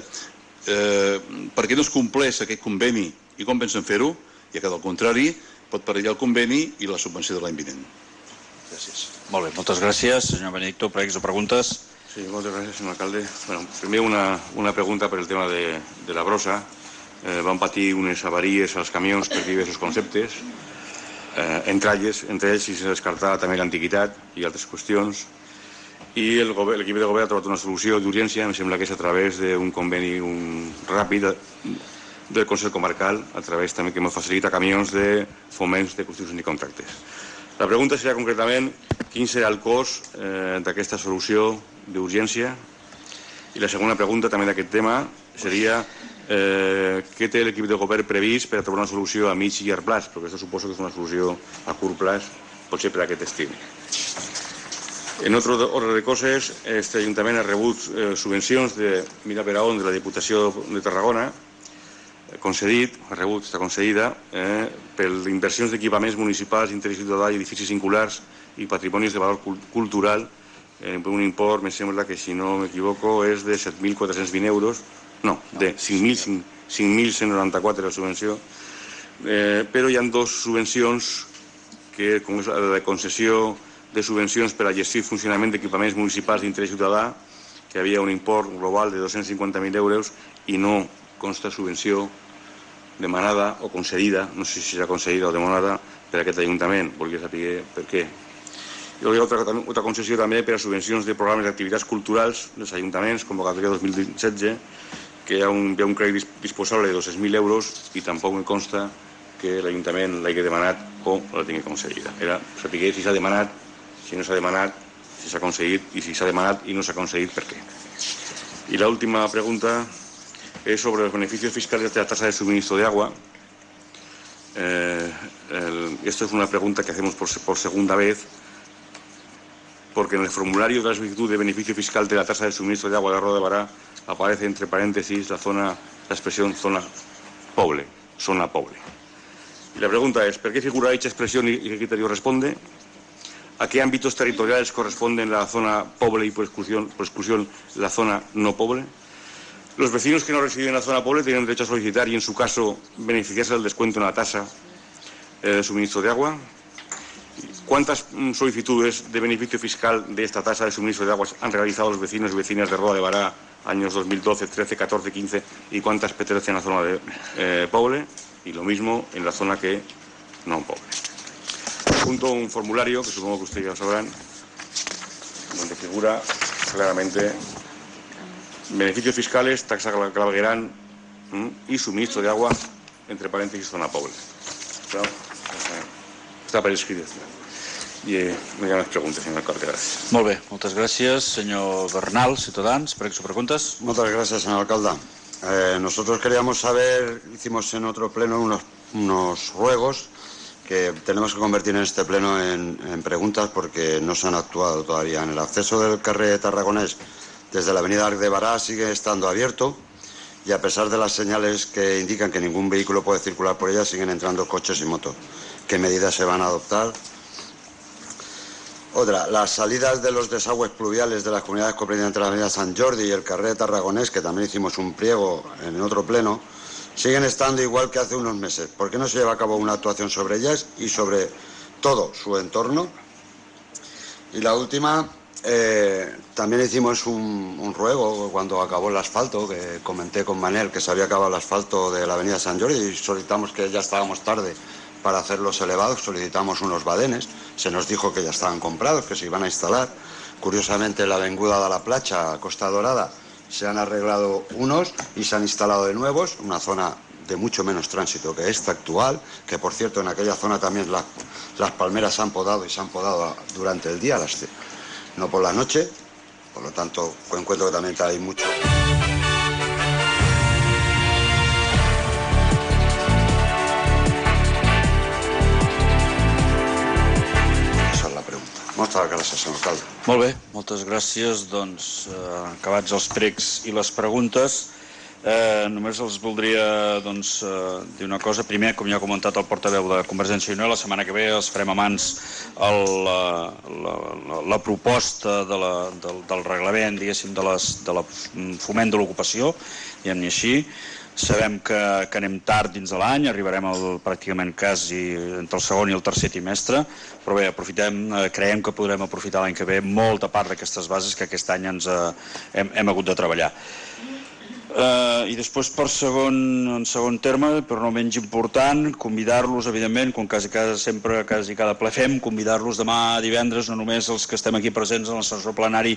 per què no es compleix aquest conveni i com pensen fer-ho, ja que del contrari pot perillar el conveni i la subvenció de l'any vinent. Gràcies. Molt bé, moltes gràcies. Senyor Benedicto, pregs o preguntes? Sí, moltes gràcies, senyor alcalde. Bueno, primer una pregunta per el tema de la brossa. Van patir unes avaries als camions per diversos conceptes, entre ells si s'ha descartat també l'antiguitat i altres qüestions, i l'equip de govern ha trobat una solució d'urgència, em sembla que és a través d'un conveni ràpid del Consell Comarcal, a través també que ens facilita camions de foments de construccions i contractes. La pregunta seria concretament quin serà el cost d'aquesta solució d'urgència, i la segona pregunta també d'aquest tema seria què té l'equip de govern previst per a trobar una solució a mig i llarg plaç, perquè això suposo que és una solució a curt plaç, potser per a aquest estiu. En altre ordre de coses, este Ajuntament ha rebut subvencions de Mira per on de la Diputació de Tarragona, ha rebut, està concedida, per inversions d'equipaments municipals, interès ciutadà i edificis singulars i patrimonis de valor cultural, per un import, em sembla que si no m'equivoco, és de 7.420 euros, no, de 5.194 la subvenció, però hi ha dues subvencions, que com és la de concessió de subvencions per a gestió i funcionament d'equipaments municipals d'interès ciutadà, que havia un import global de 250.000 euros i no consta subvenció demanada o concedida, no sé si serà concedida o demanada per a aquest Ajuntament, volia saber per què. Hi ha altra concessió també per a subvencions de programes d'activitats culturals dels ajuntaments, convocatòria 2016, que hi ha un crèdit disposable de 200.000 euros i tampoc me consta que l'Ajuntament l'hagi demanat o la tingui concedida. Era saber si s'ha demanat, si no s'ha demanat, si s'ha concedit i si s'ha demanat i no s'ha concedit, per què. I l'última pregunta es sobre los beneficios fiscales de la tasa de suministro de agua. Esto es una pregunta que hacemos por segunda vez, porque en el formulario de la solicitud de beneficio fiscal de la tasa de suministro de agua de la Roda de Barà aparece entre paréntesis la expresión zona pobre. Y la pregunta es, ¿por qué figura dicha expresión y qué criterio responde? ¿A qué ámbitos territoriales corresponden la zona pobre y por exclusión la zona no pobre? Los vecinos que no residen en la zona pobre tienen derecho a solicitar y, en su caso, beneficiarse del descuento en la tasa de suministro de agua. ¿Cuántas solicitudes de beneficio fiscal de esta tasa de suministro de aguas han realizado los vecinos y vecinas de Roda de Barà años 2012, 13, 14, 15 y cuántas pertenecen a la zona pobre? Y lo mismo en la zona que no pobre. Junto a un formulario, que supongo que ustedes ya sabrán, donde figura claramente beneficios fiscales, taxa claveguerán y suministro de agua, entre paréntesis, zona pobre. Està per escrit. I no hi ha més preguntes, senyor alcalde. Gràcies. Molt bé, moltes gràcies. Senyor Bernal, Ciutadans, pregs o preguntas. Muchas gracias, señor alcalde. Nosotros queríamos saber, hicimos en otro pleno unos ruegos que tenemos que convertir en este pleno en preguntas porque no se han actuado todavía. En el acceso del carrer Tarragonés desde la avenida Arc de Bará sigue estando abierto y a pesar de las señales que indican que ningún vehículo puede circular por ella, siguen entrando coches y motos. ¿Qué medidas se van a adoptar? Otra, las salidas de los desagües pluviales de las comunidades comprendidas entre la avenida Sant Jordi y el carrer Tarragonés, que también hicimos un pliego en otro pleno, siguen estando igual que hace unos meses. ¿Por qué no se lleva a cabo una actuación sobre ellas y sobre todo su entorno? Y la última, también hicimos un ruego cuando acabó el asfalto, que comenté con Manel que se había acabado el asfalto de la avenida Sant Jordi y solicitamos que ya estábamos tarde para hacer los elevados, solicitamos unos badenes, se nos dijo que ya estaban comprados, que se iban a instalar. Curiosamente, la avenida de la Placha, Costa Dorada, se han arreglado unos y se han instalado de nuevos, una zona de mucho menos tránsito que esta actual, que por cierto en aquella zona también las palmeras se han podado y se han podado durante el día, no por la noche, por lo tanto encuentro que también hay mucho... Moltes gràcies, senyor alcalde. Molt bé, moltes gràcies. Doncs, acabats els pregs i les preguntes, només els voldria dir una cosa. Primer, com ja ha comentat el portaveu de Convergència i Unió, la setmana que ve els farem a mans la proposta del reglament, diguéssim, de la foment de l'ocupació, diguem-ne així. Sabem que anem tard dins de l'any, arribarem pràcticament quasi entre el segon i el tercer trimestre, però bé, creiem que podrem aprofitar l'any que ve molta part d'aquestes bases que aquest any hem hagut de treballar. I després, en segon terme, però no menys important, convidar-los, evidentment, com quasi cada ple fem, convidar-los demà divendres, no només els que estem aquí presents en el sessió plenari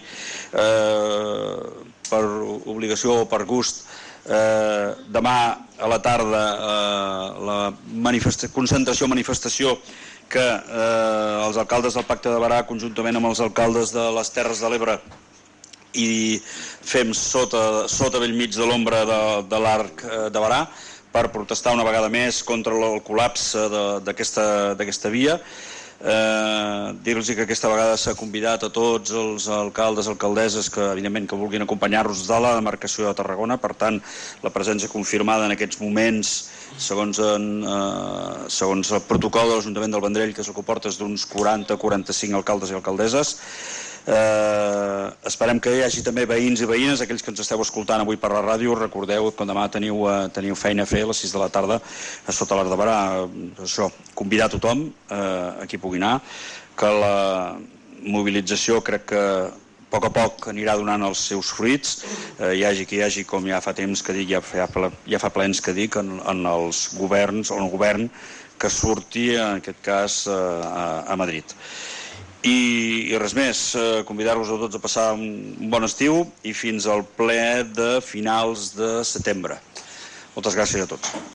per obligació o per gust, demà a la tarda la concentració-manifestació que els alcaldes del Pacte de Barà, conjuntament amb els alcaldes de les Terres de l'Ebre, i fem sota bell mig de l'ombra de l'Arc de Barà per protestar una vegada més contra el col·lapse d'aquesta via. Dir-los que aquesta vegada s'ha convidat a tots els alcaldes, alcaldesses que evidentment que vulguin acompanyar-nos de la demarcació de Tarragona. Per tant, la presència confirmada en aquests moments, segons el protocol de l'Ajuntament del Vendrell, que és el que porta, és d'uns 40-45 alcaldes i alcaldesses. Esperem que hi hagi també veïns i veïnes, aquells que ens esteu escoltant avui per la ràdio. Recordeu que demà teniu feina a fer a les 6 de la tarda a sota l'Arc de Barà. Això, convidar tothom a qui pugui anar, que la mobilització crec que a poc anirà donant els seus fruits, hi hagi qui hi hagi, com ja fa temps que dic, ja fa plens que dic, en els governs, o en el govern que surti, en aquest cas, a Madrid. I res més, convidar-vos a tots a passar un bon estiu i fins al ple de finals de setembre. Moltes gràcies a tots.